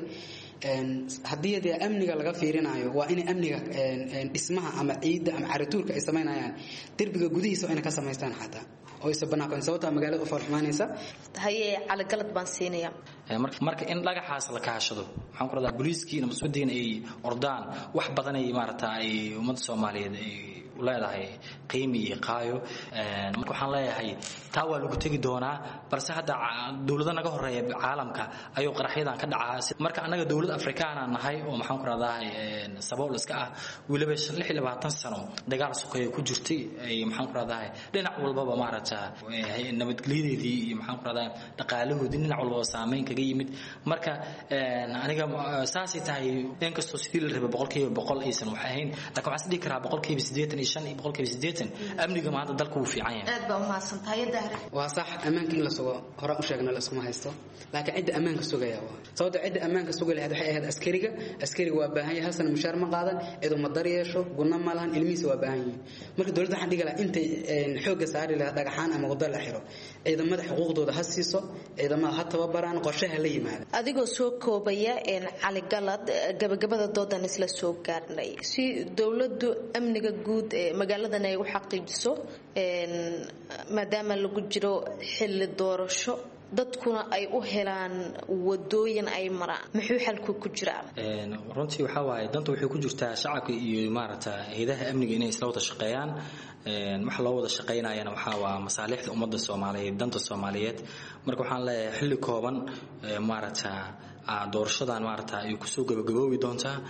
haddii amniga laga fiirinayo waa in amniga dhismaha ama ciida ama caratuurka ay sameynayaan darbiga gudihiisa inay ka sameystaan xataa oo isbanaanka sababta magaalada u farxmaanaysa haye cali galad baan siinaya marka in dhagaxaas la kaashado waxaan ku radaa booliiskiina mas'uuliyiin ay ordaan wax badan ay maaragtaa ay ummadda Soomaaliyeed ay leedahay qiimi iyo qaayo marka waxaan leeyahay taa waa lagu tagi doonaa balse hadda dawladda naga horeeya caalamka ayuu qaraxyadan ka dhacaa marka anaga dawlad Afrikaan aan nahay oo maxaan ku radaa sabool iska ah waliba 26 sano dagaal sokeeye ku jirtay ay maxaan ku radaa dhinac walba maaragtaa nabadgelyadii iyo maxaan ku radaa dhaqaalahoodii dhinac walba saameyn kaga yimid marka aniga saasi tahay in kasto sidii la rabay 100% aysan wax ahayn laakiin waxaan sidii karaa 80% amniga maanta dalku wuu fiican yahay aad baa u mahadsantahay daahir waa sax amaanka in la sugo hore u sheegnaa la iskuma haysto laakiin cid amaanka sugaya sababta cid amaanka sugaya waxay ahayd askariga waa baahan yahay hasan mushaar ma qaadan cid uma dar yeesho guna ma lahan ilmihiisa waa baahan yihiin marka dawladda waxaan dhigaa intay xooga saari lahayd dhagaxaan ama wada la xiro ciidamada xuquuqdooda ha siiso ciidamada ha tababaraan qorshaha la yimaado adigoo soo koobaya cali galad gabagabada doodan isla soo gaarnay si dawladdu amniga guud ee magaaladan ay u xaqiijiso maadaama lagu jiro xilli doorasho dadkuna ay u helaan wadooyin ay maraan muxuu xalku ku jiraa runtii waxa waaye danta waxay ku jirtaa shacabka iyo maaragta hay'adaha amniga inay isla wada shaqeeyaan waxa loo wada shaqeynayana waxa waa masaalixda ummadda Soomaaliyeed danta Soomaaliyeed marka waxaan leeyahay xilli kooban maaragta doorashadan maaragta ay ku soo gabagaboobi doontaa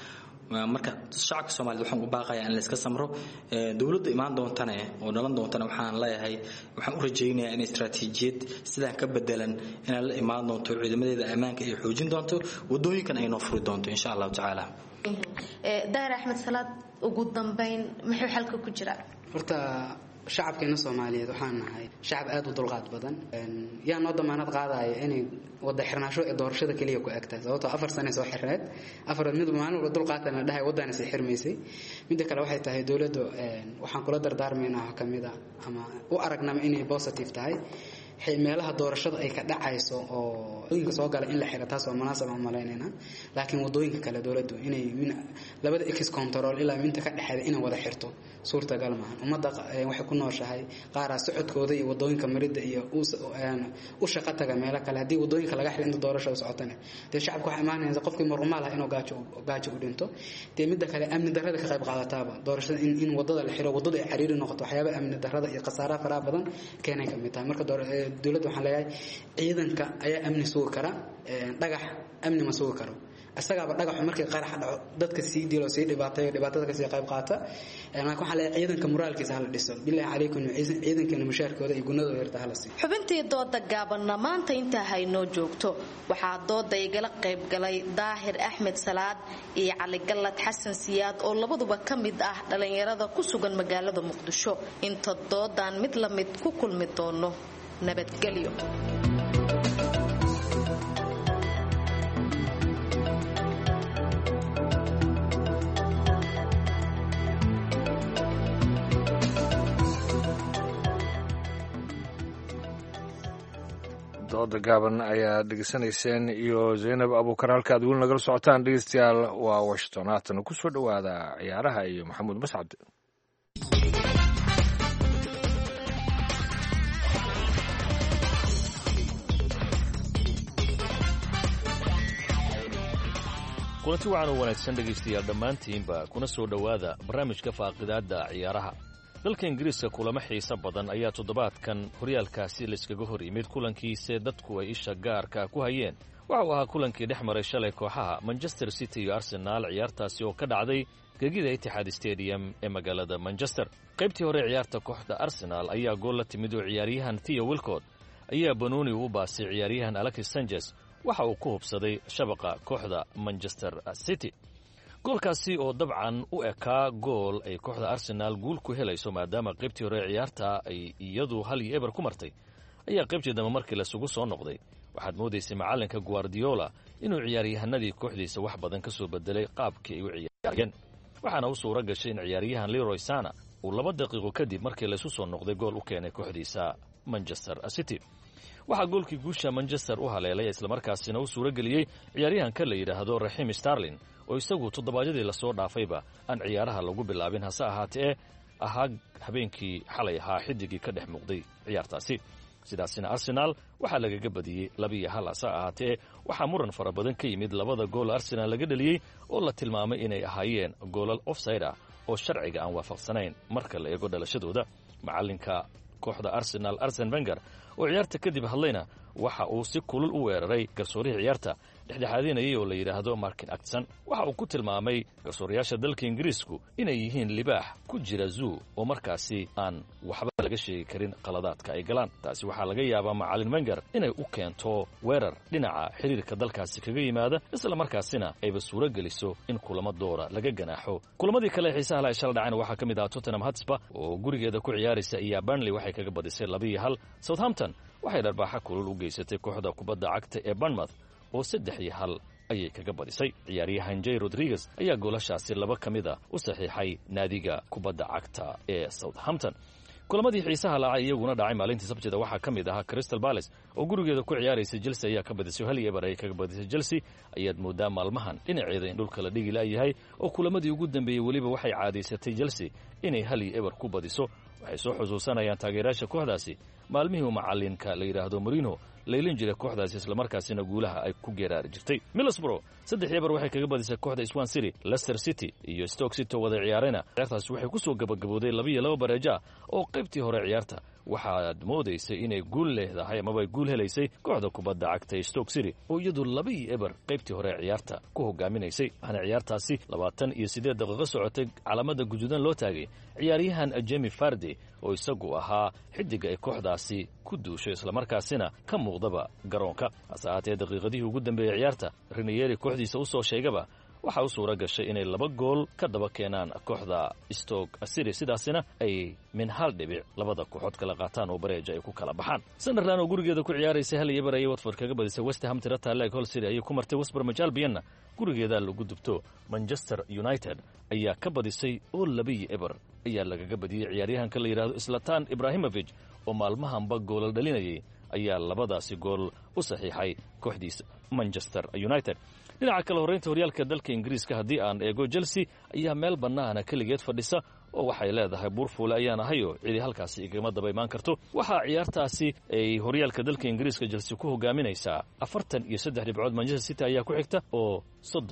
marka shacabka Soomaaliyeed waxaan u baaqayaa in la iska samro dawladda imaan doontana oo dhalan doontana waxaan leeyahay waxaan u rajaynayaa in istaraatiijiyad sidaan ka bedelan in la imaan doonto ciidamadeeda ammaanka ay xoojin doonto wadooyinkan ay noo furi doonto insha Allah taala Daahir Axmed Salaad ugu dambeyn muxuu xalka ku jira horta shacabkeena Soomaaliyeed waxaan nahay shacab aad u dulqaad badan yaa noo damaanad qaadaya inay wada xirnaasho ee doorashada kaliya ku egtahay sababtoo 4 sano soo xirneed 4 mid maalin wada dulqaadana dhahay wadana si xirmaysay mid kale waxay tahay dawladdu waxaan kula dardaarmaynaa kamida ama u aragnaa inay positive tahay meelaha doorashada ay ka dhacayso oo inka soo gala in la xiro taas oo munaasab ah maleynayna laakiin wadooyinka kale dawladdu inay labada ex control ilaa inta ka dhaxayda inay wada xirto suurtagal ma aha umada waxay ku nooshahay qaar socodkooda iyo wadooyinka marida iyo u shaqo taga meelo kale hadii wadooyinka laga xiro inta doorashada socotana de shacabku waxa imaanaysa qofkii marrumaal ah inuu gaajo u dhinto de mid kale amni darrada ka qayb qaadataaba doorashada in wadada la xiro wadada ay xiriir noqoto waxyaabo amni darrada iyo khasaaraha faraha badan keenay ka mid tahay marka dawladdu waxaan leeyahay ciidanka ayaa amni sugi kara dhagax amni ma sugi karo asagaaba dhagaxu markii qarax dhaco dadka sii dilo sii dhibaatada ka sii qayb qaata laakiin waxaan leeyahay ciidanka moraalkiisa hala dhiso billahi calaykum ciidankeena mushaarkooda iyo gunadooda yarta hala sii xubintii dooda gaabanna maanta inta haynoo joogto waxaa dooda igala qayb galay Daahir Axmed Salaad iyo Cali Gallad Xasan Siyaad oo labaduba ka mid ah dhalinyarada ku sugan magaalada Muqdisho inta doodan mid la mid ku kulmi doono nabadgelyo dooda gaaban ayaa dhegeysanayseen iyo Zainab Abuukar halka aad weli nagala socotaan dhegeystayaal waa Washington haatan ku soo dhawaada ciyaaraha iyo Maxamuud Mascad kulanti wacan oo wanaagsan dhegaystayaal dhammaantiinba kuna soo dhowaada barnaamijka faaqidaadda ciyaaraha dalka ingiriiska kulamo xiiso badan ayaa toddobaadkan horyaalkaasi layskaga hor yimid kulankiise dadku ay isha gaarka ku hayeen waxa uu ahaa kulankii dhex maray shalay kooxaha Manchester City iyo Arsenal ciyaartaasi oo ka dhacday gegida Etihad Stadium ee magaalada Manchester qaybtii hore ciyaarta kooxda Arsenal ayaa gool la timid oo ciyaaryahan Theo Walcott ayaa banooni u baasay ciyaaryahan Alexis Sanchez waxa uu ku hubsaday shabaqa kooxda Manchester City goolkaasi oo dabcan u ekaa gool ay kooxda Arsenal guul ku helayso maadaama qaybtii hore ciyaarta ay iyadu 1-0 ku martay ayaa qaybtii dambe markii la isugu soo noqday waxaad moodaysay macalinka Guardiola inuu ciyaaryahanadii kooxdiisa wax badan ka soo bedelay qaabkii ay u ciyaarayeen waxaana u suura gashay in ciyaaryahan Leroy Sane uu 2 daqiiqo kadib markii la isu soo noqday gool u keenay kooxdiisa Manchester City waxaa goolkii guusha Manchester u haleelay isla markaasina u suura geliyay ciyaaryahanka la yiraahdo Raheem Sterling oo isagu toddobaadyadii la soo dhaafayba aan ciyaaraha lagu bilaabin hase ahaatee ahaa habeenkii xalay ahaa xidigii ka dhex muuqday ciyaartaasi sidaasina Arsenal waxaa lagaga badiyey 2-1 hase ahaatee waxaa muran fara badan ka yimid labada gool Arsenal laga dhaliyey oo la tilmaamay inay ahaayeen goolal offside ah oo sharciga aan waafaqsanayn marka la eego dhalashadooda macalinka kooxda Arsenal Arsene Wenger oo ciyaarta kadib hadlayna waxa uu si kulul u weeraray garsoorihii ciyaarta dhexdhexaadinayay oo la yiraahdo Martin Atkinson waxa uu ku tilmaamay garsooriyaasha dalka Ingiriisku inay yihiin libaax ku jira zoo oo markaasi aan waxba laga sheegi karin qaladaadka ay galaan taasi waxaa laga yaabaa macallin Wenger inay u keento weerar dhinaca xiriirka dalkaasi kaga yimaada isla markaasina ayba suura geliso in kulamo doora laga ganaaxo kulamadii kale xiisaha la shal dhacayna waxaa kamid ah Tottenham Hotspur oo gurigeeda ku ciyaaraysa iyo Burnley waxay kaga badisay 2-1 Southampton waxay dharbaaxa kulul u geysatay kooxda kubadda cagta ee Bournemouth oo 3-1 ayay kaga badisay ciyaaryahan Jay Rodriguez ayaa goolashaasi 2 kamid ah u saxiixay naadiga kubadda cagta ee Southampton kulamadii xiisaha laacay iyaguna dhacay maalintii Sabtida waxaa kamid ah Crystal Palace oo gurigeeda ku ciyaaraysa Chelsea ayaa ka badisay 1-1 ay kaga badisay Chelsea ayaad moodaa maalmahan dhinaceeda in dhulka la dhigi laayahay oo kulamadii ugu dambeeyay waliba waxay caadaysatay Chelsea inay 1-1 ku badiso waxay soo xusuusanayaan taageerayaasha kooxdaasi maalmihii uu macallinka la yidhaahdo Mourinho leylin jiray kooxdaasi islamarkaasina guulaha ay ku geeraari jirtay. Middlesbrough 3-1 waxay kaga badisay kooxda Swansea City, Leicester City iyo Stoke City wada ciyaarena. Ciyaartaasi waxay ku soo gabagabowday 2-2 bareejo oo qaybtii hore ciyaarta waxaad moodaysay inay guul leedahay ama ay guul helaysay kooxda kubadda cagta Stoke City oo iyadu 2-2 qaybtii hore ciyaarta ku hogaaminaysay. waxaana ciyaartaasi 28 daqiiqo socotay calaamada guduudan loo taagay ciyaaryahan Jamie Vardy oo isagu ahaa xidiga ay kooxdaasi ku duushay islamarkaasina ka muuqdaba garoonka. hase ahaatee daqiiqadihii ugu dambeeyey ciyaarta Ranieri kooxdiisa u soo sheegaba waxa u suura gashay inay 2 gool ka daba keenaan kooxda Stoke City, sidaasina ay min hal dhibic labada kooxood kala qaataan oo bareeja ay ku kala baxaan. Sunderland oo gurigeeda ku ciyaaraysay 1-2 ayay Watford kaga badisay. West Ham tirata League Hull City ayay ku martay. West Bromwich Albion gurigeeda lagu dubto. Manchester United ayaa ka badisay oo 2-2 ayaa lagaga badiyay. ciyaaryahanka la yiraahdo Zlatan Ibrahimovic oo maalmahanba gool dhalinayay ayaa labadaasi gool u saxiixay kooxdiisa Manchester United. dhinaca kale horeynta horyaalka dalka Ingiriiska haddii aan eego Chelsea ayaa meel bannaana kaligeed fadhisa oo waxay leedahay buurfuule ayaan ahayo cidi halkaasi igama daba imaan karto. waxaa ciyaartaasi ay horyaalka dalka Ingiriiska Chelsea ku hogaaminaysaa 43 dhibcood. Manchester City ayaa ku xigta oo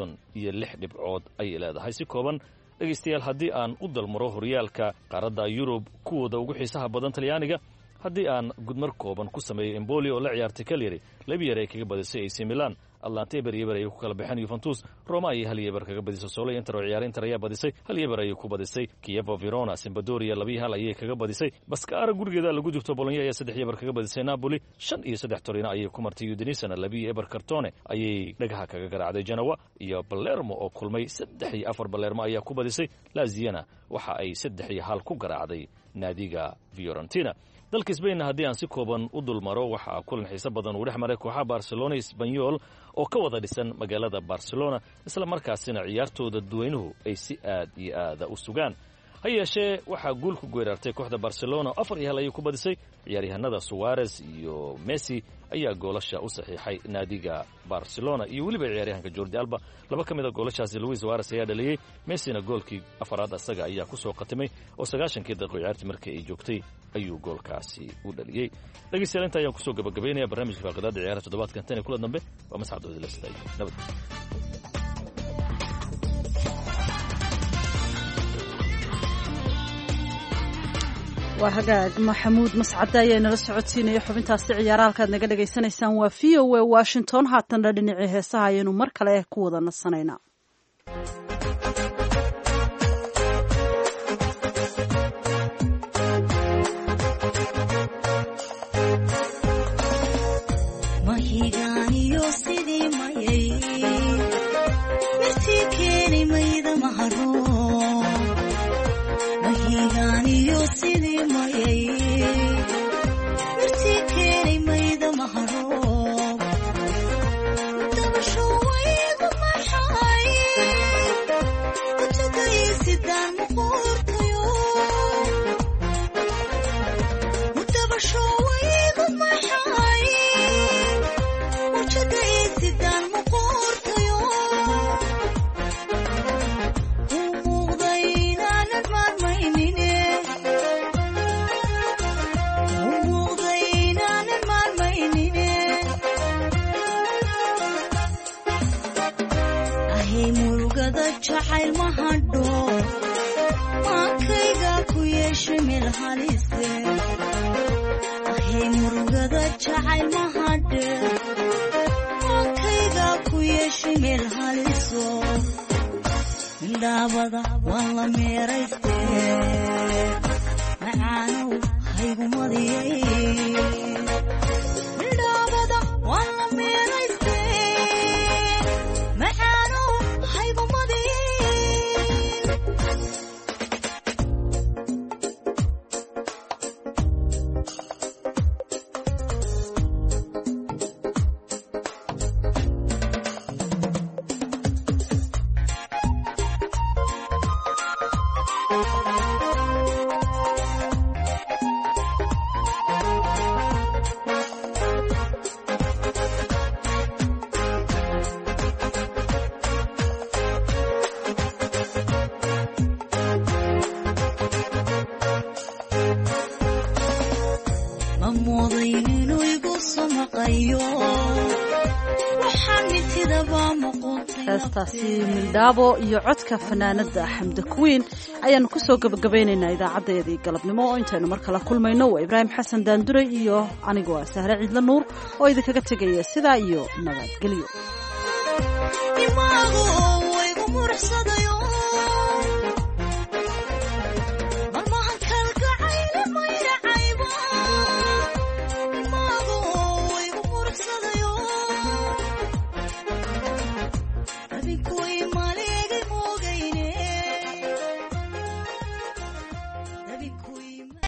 36 dhibcood ay leedahay. si kooban dhegeystayaal haddii aan u dalmaro horyaalka qaaradda Yurub kuwooda ugu xiisaha badan Talyaaniga haddii aan gudmar kooban ku sameeyo Empoli oo la ciyaartay Cagliari 2-2 ay kaga badisay AC Milan. Atlanta Bergamo ay ku kala baxeen Juventus. Roma ay 1-2 kaga badisay Sassuolo. Inter oo ciyaar Inter ayaa badisay 1-2 ay ku badisay Chievo Verona. Sampdoria 2-1 ay kaga badisay. Pescara gurigeeda lagu dubto. Bologna ayaa 3-2 kaga badisay Napoli. 5-3 Torino ayay ku martay Udinese. 2-2 Crotone ayay dhagaha kaga garaacday Genoa iyo Palermo oo kulmay 3-4 Palermo ayaa ku badisay. Lazio waxa ay 3-1 ku garaacday naadiga Fiorentina. dalka Spain haddii aan si kooban u dulmaro waxaa kulan xiiso badan uu dhex maray kooxaha Barcelona iyo Espanyol oo ka wada dhisan magaalada Barcelona isla markaasina ciyaartooda dadweynuhu ay si aad iyo aad u sugaan. ha yeeshee waxaa guul ku geerartay kooxda Barcelona 4-1 ayay ku badisay. ciyaaryahanada Suarez iyo Messi ayaa goolasha u saxiixay naadiga Barcelona iyo waliba ciyaaryahanka Jordi Alba. laba ka mid ah goolashaasi Luis Suarez ayaa dhaliyay. Messina goolkii afaraad asaga ayaa ku soo qatimay oo 90kii daqiiqo ciyaartii markii ay joogtay ayuu goolkaasi u dhaliyay. dhageystayaal inta ayaan ku soo gabagabeynaya barnaamijka faaqidaada ciyaaraha toddobaadkan tan kula dambe waa Mascad Odile Siday. nabad. waa hagaag maxamuud mascade ayaa nala socodsiinaya xubintaasi ciyaaraha halkaad naga dhagaysanaysaan waa VOA Washington. haatanna dhinacii heesaha ayaynu mar kale ku wada nasanaynaa. heestaasi mildhaabo iyo codka fanaanada xamda kuwiin ayaanu kusoo gabagabaynaynaa idaacadeedii galabnimo oo intaynu mar kala kulmayno waa ibraahim xasan daanduray iyo anigu waa sahre ciidla nuur oo idinkaga tegaya sidaa iyo nabadgelyo.